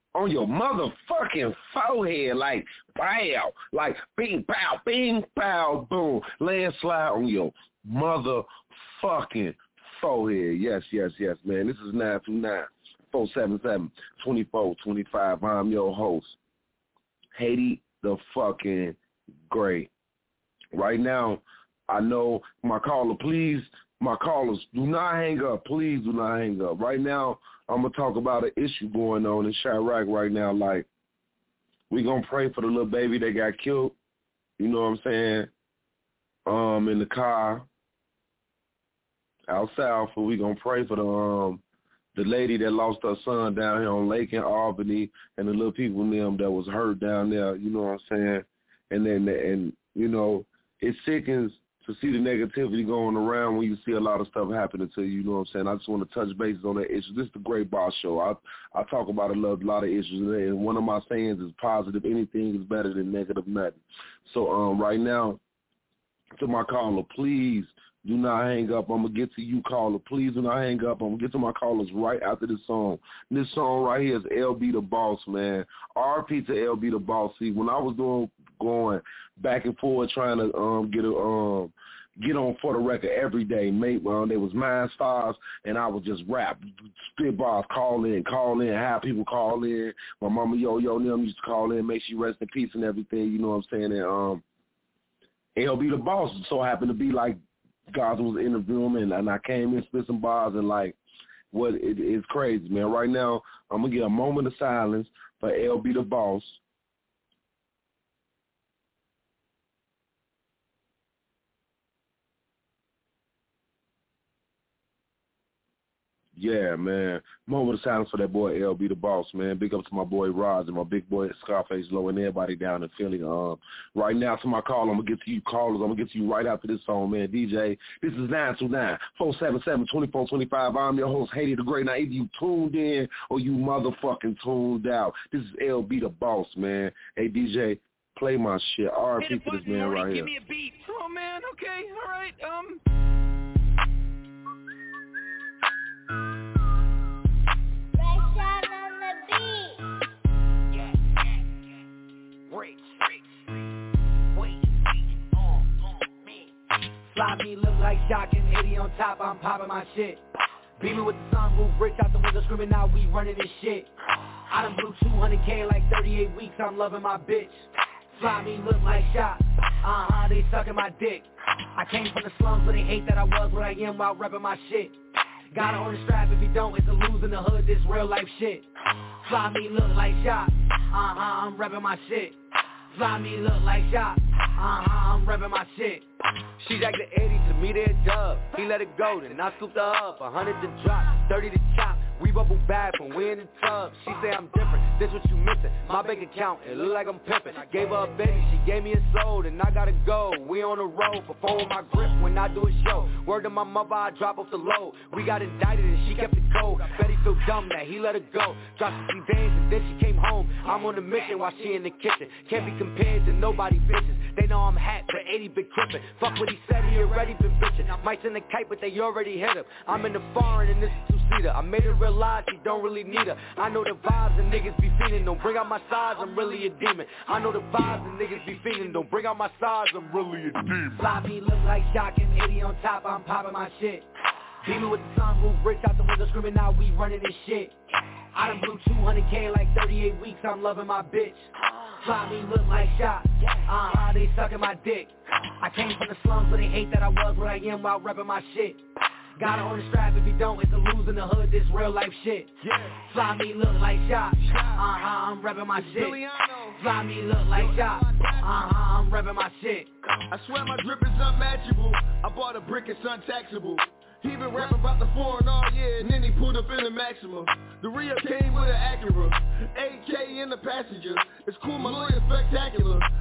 S4: on your motherfucking forehead, like, pow, like, bing, pow, bing, pow, boom, landslide on your motherfucking forehead. Yes, yes, yes, man. This is nine two nine, four seven seven, two four two five. I'm your host, Haiti the fucking Great. Right now, I know my caller, please, my callers, do not hang up. Please do not hang up. Right now, I'm going to talk about an issue going on in Chirac right now. Like, we going to pray for the little baby that got killed, you know what I'm saying, um, in the car out south. But we going to pray for the um the lady that lost her son down here on Lake in Albany and the little people in them that was hurt down there, you know what I'm saying. And then, and you know, it sickens to see the negativity going around when you see a lot of stuff happening to you, you know what I'm saying? I just want to touch bases on that issue. This is the Great Boss Show. I I talk about a lot, a lot of issues, and one of my sayings is positive. Anything is better than negative nothing. So um, right now, to my caller, please do not hang up. I'm going to get to you, caller. Please do not hang up. I'm going to get to my callers right after this song. This song right here is L B the Boss, man. R P to L B the Boss. See, when I was doing going back and forth trying to um get a um get on For the Record every day, mate, well, there was Mind Stars, and I would just rap, spit bars, call in, call in, have people call in. My mama, yo, yo, them used to call in, make she rest in peace and everything, you know what I'm saying? And um, L B the Boss so happened to be like, God was interviewing me, and, and I came in, spit some bars, and like, what it, it's crazy, man. Right now, I'm going to get a moment of silence for L B the Boss. Yeah, man. Moment of silence for that boy L B the Boss, man. Big up to my boy Roz and my big boy Scarface Low and everybody down in Philly. Um, right now to my call, I'm going to get to you callers. I'm going to get to you right after this song, man. D J, this is nine two nine, four seven seven, two four two five. I'm your host, Haiti the Great. Now, either you tuned in or you motherfucking tuned out. This is L B the Boss, man. Hey, D J, play my shit. R I P to this man right here.
S2: Give me a beat. Oh, man. Okay. All right. Um...
S14: Fly me, look like Shock and eighty on top, I'm popping my shit. Beaming with the sunroof, rich out the window, screaming out, we running this shit. I done blew two hundred K in like thirty-eight weeks, I'm loving my bitch. Fly me, look like Shock, uh-huh, they sucking my dick. I came from the slums where they hate that I was what I am while repping my shit. Gotta own the strap, if you don't, it's a lose in the hood, this real life shit. Fly me, look like Shock, uh-huh, I'm repping my shit. Fly me, look like Shock, uh-huh, I'm repping my shit.
S15: She jacked the eighty to me, they a dub. He let it go, then I scooped her up. A hundred to drop, thirty to chop. We bubble bad when we in the tub. She say I'm different, this what you missing. My bank account, it look like I'm pimping. Gave her a baby, she gave me a soul, and I gotta go. We on the road, perform with my grip when I do a show. Word to my mother, I drop off the load. We got indicted and she kept it cold. Betty feel dumb that he let her go. Dropped some veins and then she came home. I'm on a mission while she in the kitchen. Can't be compared to nobody bitches. They know I'm hat, but eighty been crippin'. Fuck what he said, he already been bitchin'. Might send a kite, but they already hit him. I'm in the foreign and this is two-seater. I made her realize he don't really need her. I know the vibes and niggas be feeling. Don't bring out my size, I'm really a demon. I know the vibes and niggas be feeling. Don't bring out my size, I'm really a demon.
S14: Fly me, look like Shock and eighty on top, I'm popping my shit. Beaming with the sunroof, rich out the window, screaming out, we running this shit. I done blew two hundred K in like thirty-eight weeks, I'm loving my bitch. Fly me, look like Shock, uh-huh, they sucking my dick. I came from the slums where they hate that I was what I am while repping my shit. Gotta own the strap, if you don't, it's a lose in the hood, this real life shit. Fly me, look like Shock, uh-huh, I'm repping my shit. Fly me, look like Shock, uh-huh, I'm repping my shit.
S16: I swear my drip is unmatchable. I bought a brick, it's untaxable. He been rapping about the foreign all year, and then he pulled up in the Maxima. The Rio came with an Acura, A K in the passenger. It's cool, my lawyer's spectacular. He used the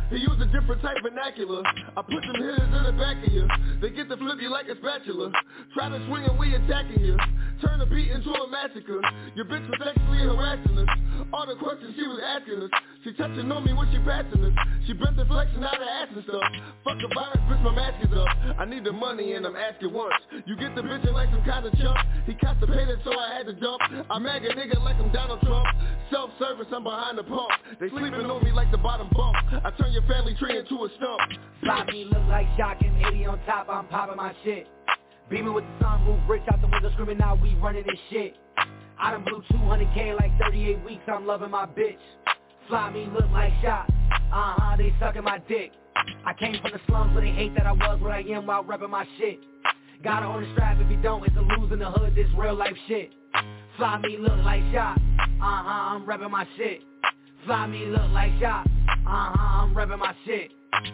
S16: different type vernacular. I put them hitters in the back of you. They get to flip you like a spatula. Try to swing and we attacking you. Turn the beat into a massacre. Your bitch was sexually harassing us. All the questions she was asking us. She touching on me when she passing us. She bent the flexing out her ass and stuff. Fuck the virus, bitch, my mask is up. I need the money and I'm asking once. You get the bitch in like some kind of chump. He constipated so I had to dump. I mag a nigga like I'm Donald Trump. Self-service, I'm behind the pump. They sleeping on me like the bottom bump. I turn your family tree into a stump.
S14: Sloppy look like shocking, eighty on top, I'm popping my shit. Beaming with the sunroof, rich out the window, screaming out, we running this shit. I done blew two hundred K like thirty-eight weeks, I'm loving my bitch. Fly me look like shots, uh-huh, they sucking my dick. I came from the slums where they hate that I was what I am while repping my shit. Gotta own the strap, if you don't, it's a lose in the hood, this real life shit. Fly me look like shots, uh-huh, I'm repping my shit. Fly me look like shots, uh-huh, I'm repping my shit.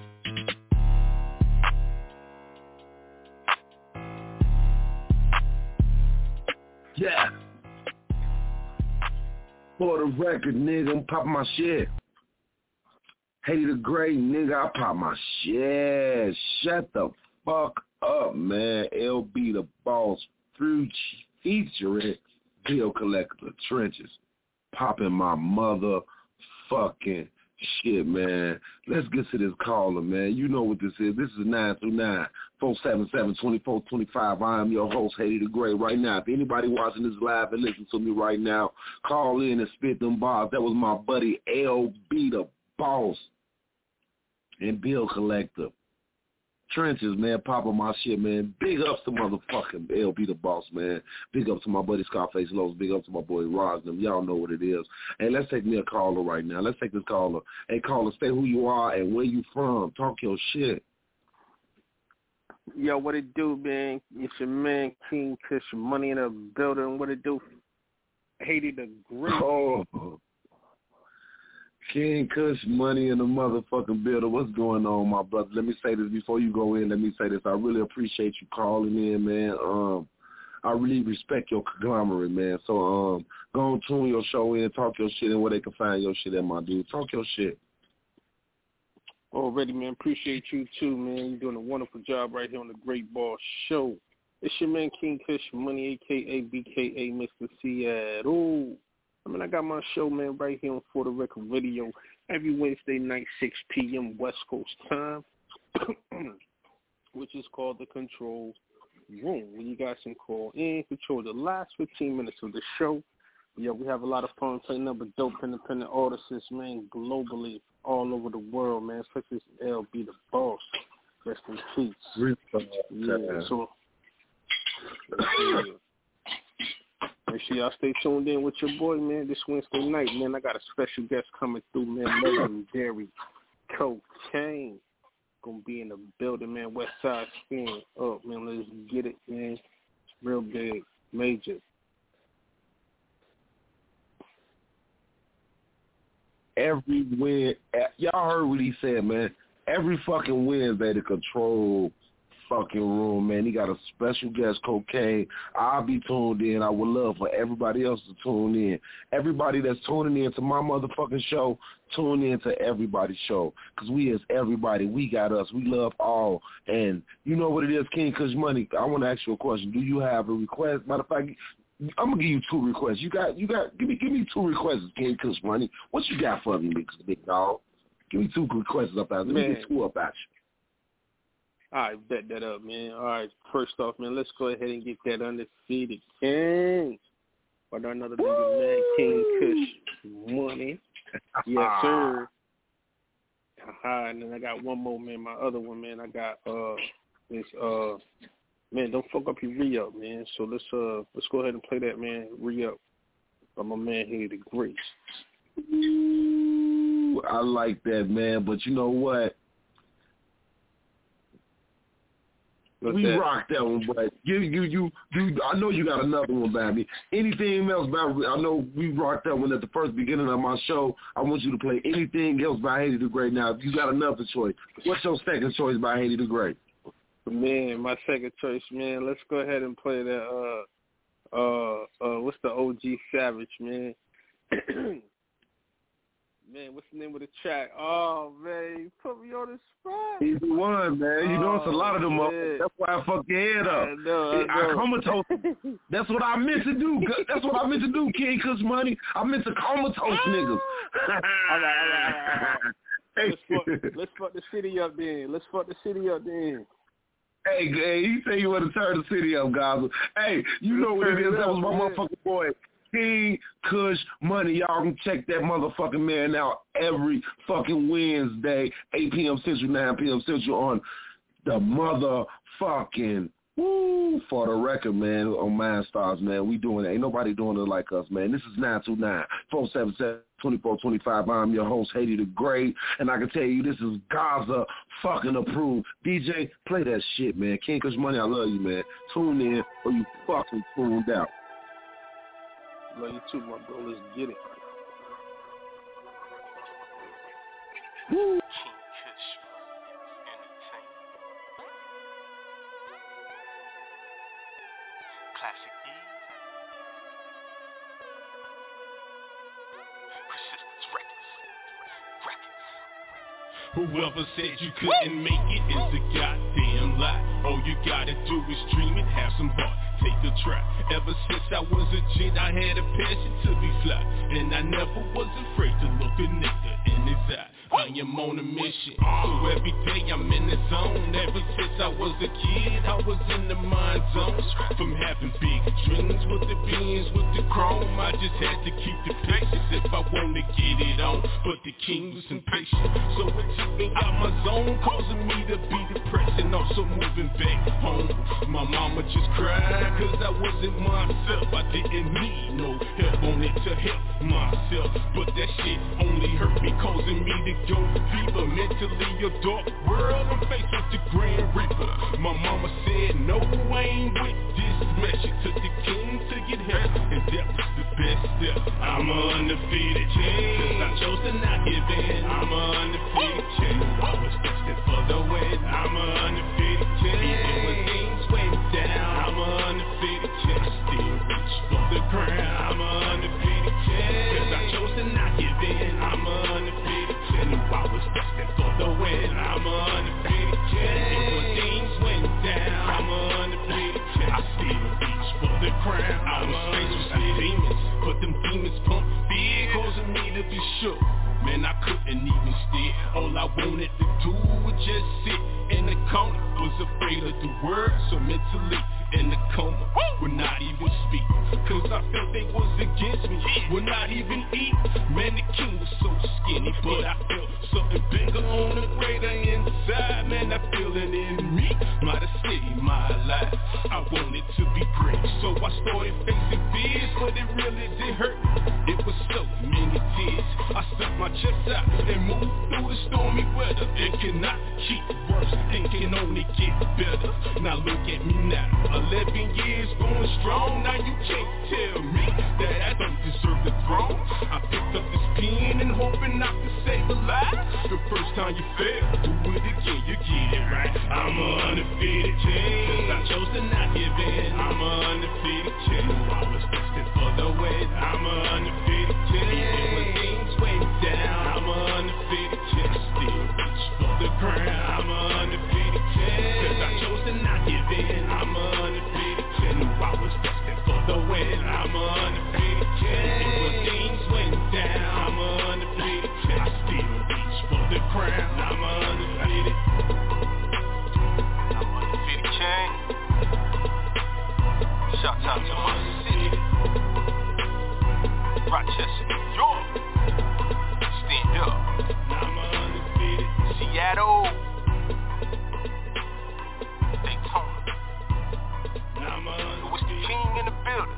S4: Yeah. For the record, nigga, I'm popping my shit. Haiti the Great, nigga, I pop my shit. Shut the fuck up, man. L B the Boss, through featuring Bill Collector, Trenches. Popping my motherfucking shit, man. Let's get to this caller, man. You know what this is. This is nine through nine, four seven seven, two four two five. I am your host, Haiti the Great. Right now, if anybody watching this live and listen to me right now, call in and spit them bars. That was my buddy L B the Boss and Bill Collector. Trenches, man, popping my shit, man. Big ups to motherfucking L B the Boss, man. Big up to my buddy Scarface Lowe's. Big up to my boy Rosnum. Y'all know what it is. Hey, let's take me a caller right now. Let's take this caller. Hey, caller, say who you are and where you from. Talk your shit.
S17: Yo, what it do, man? It's your man, King Kush, money in the building. What it do? Haiti the Great.
S4: Oh. King Kush, money in the motherfucking building. What's going on, my brother? Let me say this before you go in. Let me say this. I really appreciate you calling in, man. Um, I really respect your conglomerate, man. So um, go on, tune your show in, talk your shit, and where they can find your shit at, my dude. Talk your shit.
S17: Already, man. Appreciate you, too, man. You're doing a wonderful job right here on the Great Ball Show. It's your man, King Kush, money, a k a. B K A, Mister Seattle. I mean, I got my show, man, right here on For the Record Radio every Wednesday night, six p.m. West Coast time, which is called The Control Room, where you guys can call in, control the last fifteen minutes of the show. Yeah, we have a lot of fun playing number dope independent artists, man, globally, all over the world, man, such as L B the Boss. Rest in peace. Yeah, so... Yeah. Make sure y'all stay tuned in with your boy, man, this Wednesday night, man. I got a special guest coming through, man, legendary Cocaine. Gonna be in the building, man, West Side Skin up, man. Let's get it, man. Real big, major.
S4: Every win, y'all heard what he said, man. Every fucking Wednesday, the Control fucking room, man. He got a special guest, Cocaine. I'll be tuned in. I would love for everybody else to tune in. Everybody that's tuning in to my motherfucking show, tune in to everybody's show. Because we is everybody. We got us. We love all. And you know what it is, King Kush Money. I want to ask you a question. Do you have a request? Matter of fact, I'm gonna give you two requests. You got, you got. Give me, give me two requests, King Kush Money. What you got for me, big dog? Give me two requests up out. Let me get two up at you.
S17: All right, bet that up, man. All right, first off, man, let's go ahead and get that undefeated king. Or another nigga, man, King Kush Money. Yes, sir. Uh-huh. And then I got one more, man. My other one, man, I got uh this uh man, don't fuck up your re-up, man. So let's uh let's go ahead and play that, man, re-up by my man here, the Great.
S4: Ooh, I like that, man. But you know what? What's we that? Rock that one, but you, you, you, you. I know you got another one by me. Anything else by? I know we rocked that one at the first beginning of my show. I want you to play anything else by Haiti the Great. Now, if you got another choice, what's your second choice by Haiti the Great?
S17: Man, my second choice, man. Let's go ahead and play that. Uh, uh, uh, what's the O G Savage, man? Man, what's the name of the track? Oh, man, you put me on the spot.
S4: He's the one, man. You know, it's a lot of them.
S17: Oh,
S4: That's why I fuck your head up.
S17: I know, I know.
S4: I comatose. That's what I meant to do. That's what I meant to do, King Kush Money. I meant to comatose niggas.
S17: all right, all right, all right, all right. Let's, fuck, let's fuck the city up then. Let's fuck the city up then.
S4: Hey, hey, you say you want to turn the city up, guys. Hey, you know what it is. That was my motherfucking boy, King Kush Money. Y'all can check that motherfucking man out every fucking Wednesday, eight p.m. Central, nine p.m. Central on the motherfucking, woo, for the record, man, on Mindstars, man. We doing it. Ain't nobody doing it like us, man. This is nine two nine, four seven seven, two four two five. I'm your host, Haiti the Great, and I can tell you this is Gaza fucking approved. D J, play that shit, man. King Kush Money, I love you, man. Tune in or you fucking tuned out.
S17: Love you too, my bro. Let's get it.
S4: Woo.
S3: Classic E. Persistence Records. Records. Whoever said you couldn't make it is a goddamn lie. All you gotta do is dream it, have some heart, take a try. Ever since I was a kid, I had a passion to be fly, and I never was afraid to look a nigga in his eye. I am on a mission, so every day I'm in the zone. Ever since I was a kid, I was in the mind zones. From having big dreams with the beans, with the chrome, I just had to keep the patience if I wanna get it on. But the king was impatient, so it took me out my zone, causing me to be depressed and also moving back home. My mama just cried, cause I wasn't myself. I didn't need no help on it to help myself, but that shit only hurt me, causing me to go fever, mentally a dark world. I'm faced with the Grand Reaper. My mama said no, I ain't with this mess. She took the king to get help, and that was the best step. I'm a undefeated king, cause I chose to not give in. I'm a undefeated king, I was destined for the win. I'm a undefeated king, even when things went down. I'm a undefeated king, I still reach for the crown. I'm a undefeated king, cause I chose to not give in. I'm a undefeated king, I was destined for the win. I'm a undefeated king, even when things went down. I'm a undefeated king, I still reach for the crown. I was faced with some demons, but them demons pumped fear, causing me to be shook. Man, I couldn't even steer. All I wanted to do was just sit in the corner. Was afraid of the word, so mentally in the coma, would not even speak, cause I felt they was against me, would not even eat. Man, the king was so skinny, but I felt something bigger on the greater inside. Man, I feel it in me, might have saved my life. I wanted to be great, so I started facing fears, but it really did hurt me. It was so many tears. I stuck my chest out and moved through the stormy weather. It cannot keep worse, it can only get better. Now look at me now, eleven years going strong. Now you can't tell me that I don't deserve the throne. I picked up this pen and hoping I could save a life. The first time you fail, do it again, you get it right. I'm a undefeated king, cause I chose to not give in. I'm a undefeated king, I was destined for the win. I'm a undefeated king, even when things went down. I'm a undefeated king, still reach for the crown. I'm a undefeated king, cause I chose to not give in. I'm a undefeated king, I was destined for the win. I'm a undefeated king, even when things went down. I'm a undefeated king, I still reach for the crown. I'm a undefeated. I'm undefeated king. Shout out to my city, Rochester, New York. Stand up. I'm undefeated. Seattle, Daytona. I'm undefeated. It's the king in the building.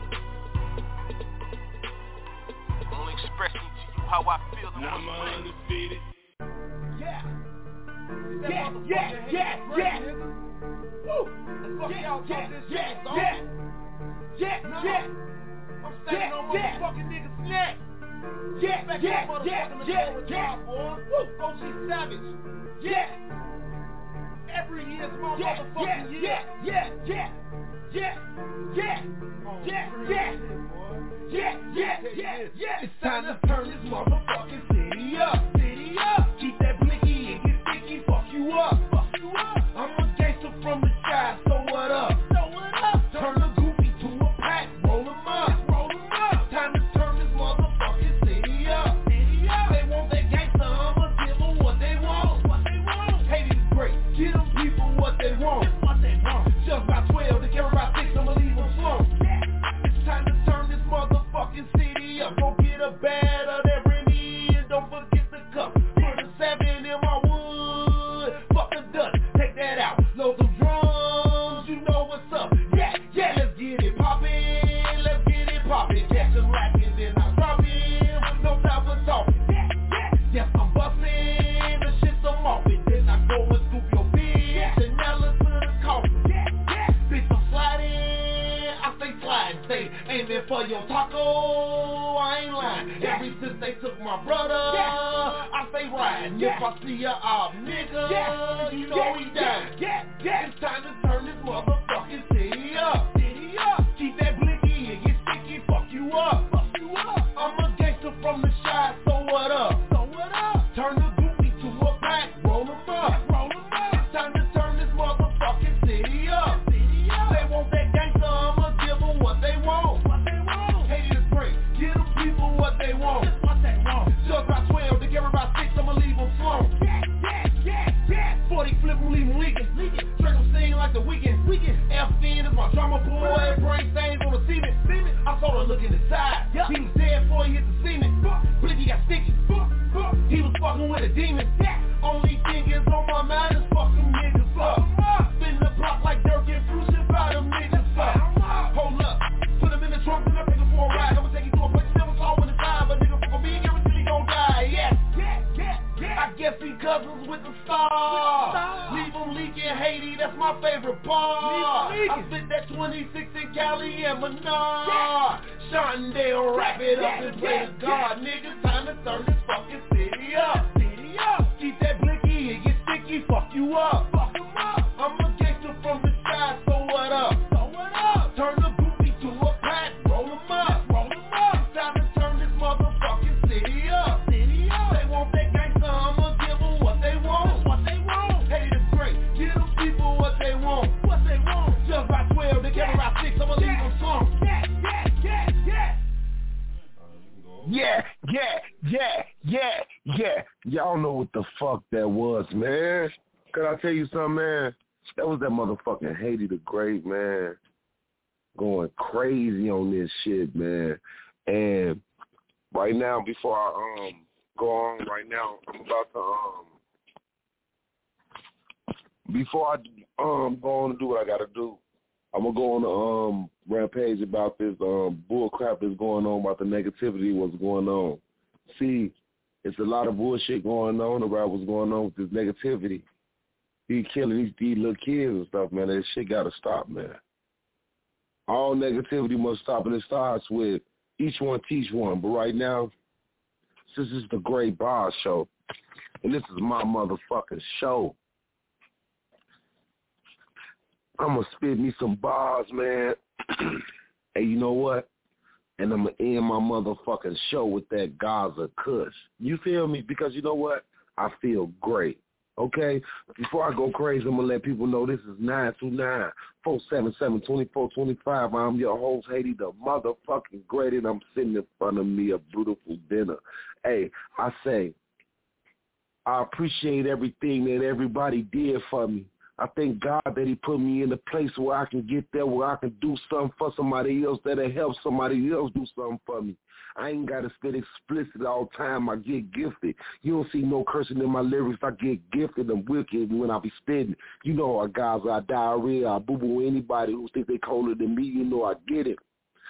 S3: I'm only expressing to you how I feel. I'm undefeated.
S7: Yeah. Yeah, yeah, yeah, yeah. Woo. Yeah, yeah, yeah, yeah. Yeah, yeah. I'm standing on motherfucking niggas' neck. Yeah, yeah, yeah, yeah, yeah. Woo. O G Savage. Yeah.
S3: free is my yeah, motherfucking yeah, yeah, yeah, yeah, yeah, yeah, yeah, yeah, yeah, yeah, yeah. It's time to turn this motherfucking city up, city up. Keep that blicky and get sticky, fuck you up, fuck you up. I'm a gangster from the sky, so what up? So what up? Turn the goofy to a pack, roll 'em up, roll 'em up. Time to turn this motherfucking city up, city up. They want that gangster, I'ma give 'em what they want, what they want. Hate is great, give them people what they want, what they want. Just about twelve, to carry about six, I'ma leave them slow. It's time to turn this motherfucking city up. Go get a bad of that Remy and don't forget the cup. Put a seven in my wood, fuck the dust, take that out. Load them drums, you know what's up. Yeah, yeah, let's get it poppin', let's get it poppin'. Catch them lacking, then I drop in with no time for talking. Yeah, yeah, yes, I'm bustin', the shit's I'm off it. Then I go and scoop your bitch and nail her to the coffin. Yeah, yeah, bitch, I'm sliding, I stay sliding, stay aiming for your taco, I ain't lying. Yeah. Ever since they took my brother, yeah. I stay riding. Yeah. If I see a off nigga, yeah. you know yeah. he died. Yeah. Yeah. It's time to turn this motherfucking city up, city up. Keep that blicky and get sticky, fuck you up, fuck you up. I'm a gangster from the shy, so what up? So what up? Turn the goofy to a pack, roll 'em up, roll 'em up. It's time to turn this motherfucking city up, city up. They want that gangster, I'ma give 'em what they want, what they want. Hate is great, give them people what they want, just what they want. Just about twelve, to carry about six, I'ma leave them slow. Yeah, yeah, yeah, yeah. forty flip 'em, leave 'em leaking, leaking. Straight 'em sing like the weekend, weekend. F N is my drama boy, brain stains on the cement, cement. I saw her looking inside, yeah. He was dead before he hit the cement. Blicky got sticky, he was fucking with a demon. Yeah. Only thing is on my mind is fuck them niggas up. Spin the block like Dirk and Bruce and buy them niggas up. Hold up, put them in the trunk and I take them for a ride. I'ma take you to a place you never saw in the time, but nigga fuck on me, guarantee he gon' die. Yeah, yeah, yeah, yeah. I guess he cousins with the star. Leave him leaking, Haiti, that's my favorite part. I spit that twenty-six in Cali and Menard. Yeah. Shondale, wrap it up and play the guard. Niggas, time to turn this fucking city up, city up. Keep that blicky and get sticky, fuck you up, fuck him up. I'm a gangster from the sky, so what up? So what up? Turn the goofy to a pack, roll 'em up, roll 'em up. It's time to turn this motherfucking city up, city up. They want that gangster, I'ma give 'em what they want, what they want. Hate is great, give them people what they want, what they want. Just about twelve, they carry about six, I'ma leave them slow. Yeah, yeah, yeah, yeah.
S4: Yeah, yeah, yeah, yeah, yeah. Y'all know what the fuck that was, man. Can I tell you something, man? That was that motherfucking Haiti the Great, man. Going crazy on this shit, man. And right now, before I um go on right now, I'm about to um before I um go on and do what I gotta do, I'm gonna go on the um rampage about this um bull crap that's going on, about the negativity, what's going on. See, it's a lot of bullshit going on about what's going on with this negativity. He killing these, these little kids and stuff, man. That shit gotta stop, man. All negativity must stop, and it starts with each one teach one. But right now, this is the Great Boss Show, and this is my motherfucking show. I'm going to spit me some bars, man. Hey, you know what? And I'm going to end my motherfucking show with that Gaza Kush. You feel me? Because you know what? I feel great. Okay? Before I go crazy, I'm going to let people know this is nine two nine, four seven seven, two four two five. I'm your host, Haiti, the motherfucking great, and I'm sitting in front of me a beautiful dinner. Hey, I say, I appreciate everything that everybody did for me. I thank God that he put me in a place where I can get there, where I can do something for somebody else, that'll help somebody else do something for me. I ain't got to spit explicit all the time. I get gifted. You don't see no cursing in my lyrics. I get gifted and wicked when I be spitting. You know, I guys, I diarrhea, I boo-boo anybody who think they colder than me. You know, I get it.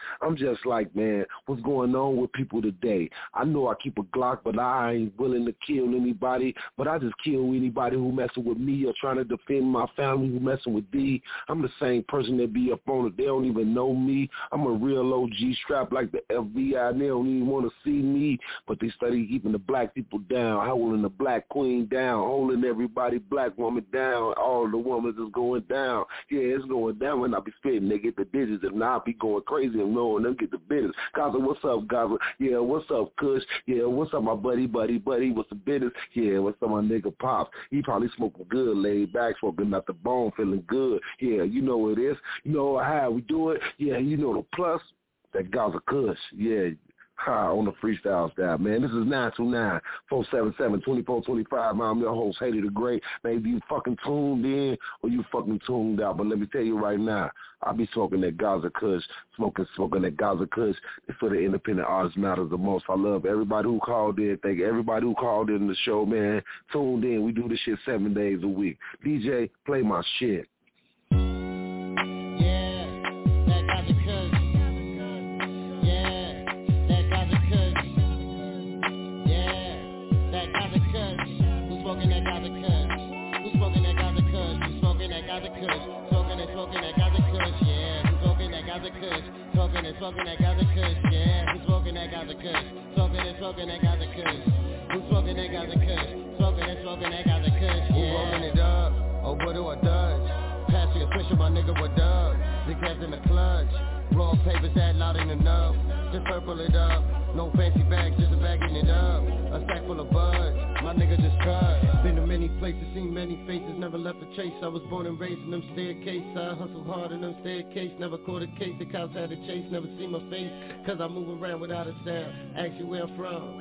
S4: I'm just like, man, what's going on with people today? I know I keep a Glock, but I ain't willing to kill anybody, but I just kill anybody who messing with me or trying to defend my family who messing with D. I'm the same person that be up on it. They don't even know me. I'm a real O G strapped like the F B I, and they don't even want to see me, but they study keeping the black people down, holding the black queen down, holding everybody black woman down. All the women is going down. Yeah, it's going down when I be spitting. They get the digits, and now I be going crazy and knowing them get the business. Gaza, what's up, Gaza? Yeah, what's up, Kush? Yeah, what's up, my buddy, buddy, buddy? What's the business? Yeah, what's up, my nigga Pops? He probably smoking good, laid back, smoking out the bone, feeling good. Yeah, you know what it is. You know how we do it. Yeah, you know the plus. That Gaza Kush. Yeah. Ha, on the freestyle style, man. This is nine two nine, four seven seven, two four two five. I'm your host, Haiti the Great. Maybe you fucking tuned in or you fucking tuned out. But let me tell you right now, I'll be smoking that Gaza Kush, smoking, smoking that Gaza Kush. It's for the independent artists matters the most. I love everybody who called in. Thank everybody who called in the show, man. Tuned in. We do this shit seven days a week. D J, play my shit.
S7: Smoking and smoking that Gaza Kush, yeah. Who's smoking that Gaza Kush? Smoking and smoking that Gaza Kush. Who's smoking that Gaza Kush? Smoking and smoking that Gaza Kush, yeah. Who rolling it up? Oh, what do I dodge? Pass me a switch my nigga, what up? Big ass in the clutch. Raw papers that not in enough. Just purple it up. No fancy bags, just a bagging it up. A sack full of bud. My nigga just cut. Been to many places, seen many faces, never left a chase. I was born and raised in them staircases. I hustled hard in them staircases. Never caught a case, the cops had to chase. Never see my face, cause I move around without a sound. Ask you where I'm from.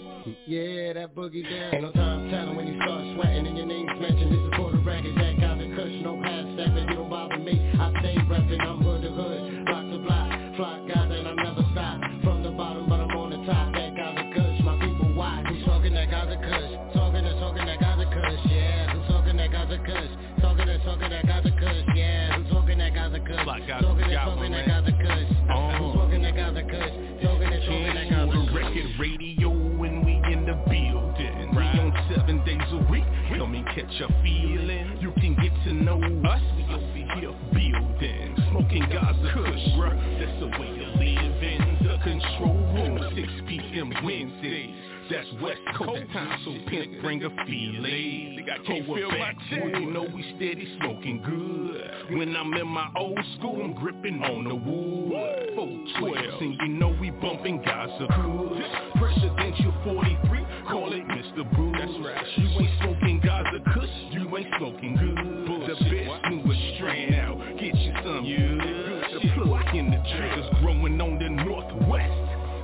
S7: Yeah, that boogie down. Ain't no time telling when you start sweating and your name's mentioned. This is for the record, that Gaza Kush, no half stepping. You don't bother me, I stay reppin'. I'm hood to hood, block to block, flock Gaza and I never stop. From the bottom, but I'm on the top. That Gaza Kush, my people why? Who's smoking that Gaza Kush? Talking and talking that Gaza Kush, yeah. Who's talking that Gaza Kush? Talking and talking that Gaza Kush, yeah. Who's talking that Gaza Kush? Talking and talking that Gaza Kush. Who's talking that Gaza Kush? Talking and talking that Gaza Kush.
S6: Record radio when we in the building. We on seven days a week. Come and catch a feeling. You can get to know us. We over here building. Smoking Gaza Kush, bruh. That's the way to live in the control room. six p.m. Wednesdays. That's West Coast time, so Pimp bring a feeling. I can't feel my chest. You know we steady smoking good. When I'm in my old school, I'm gripping on the wood. four twelve, and you know we bumping Gaza Kush. Presidential forty-three, call it Mister Brew. That's right. You ain't smoking Gaza Kush, you ain't smoking good. The best newest strand out, get you some. Yeah. The plug in the triggers growing on the northwest.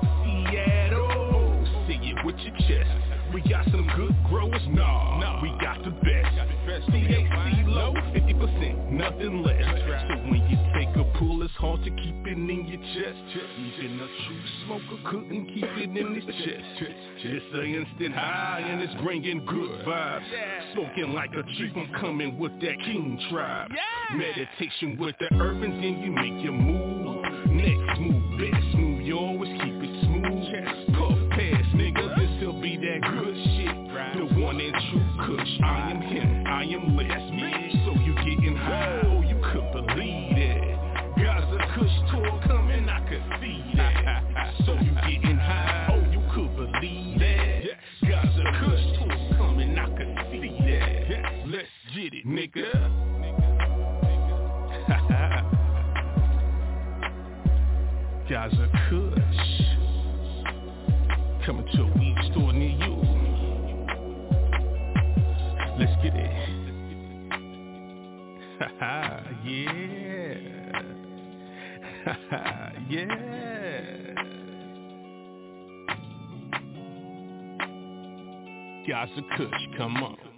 S6: Seattle. Say it with your chest. We got some good growers, nah, nah. We got the best. C H C low, fifty percent, nothing less. So when you take a pull, it's hard to keep it in your chest. Even a true smoker couldn't keep it in his chest. It's an instant high and it's bringing good vibes. Smoking like a chief, I'm coming with that king tribe. Meditation with the urbans and you make your move. Next move, best move, you always keep it smooth. Puff pass, nigga, this'll be that good shit. The one and true Kush, I am him, I am less me. So you getting high, oh you could believe it. Gaza Kush tour coming, I could see that. So you getting high, oh you could believe that. Gaza Kush tour coming, I could see that. Let's get it, nigga. Gaza Kush coming to a weed store near you. Let's get it. Haha, yeah. Haha, yeah. Gaza Kush, come on.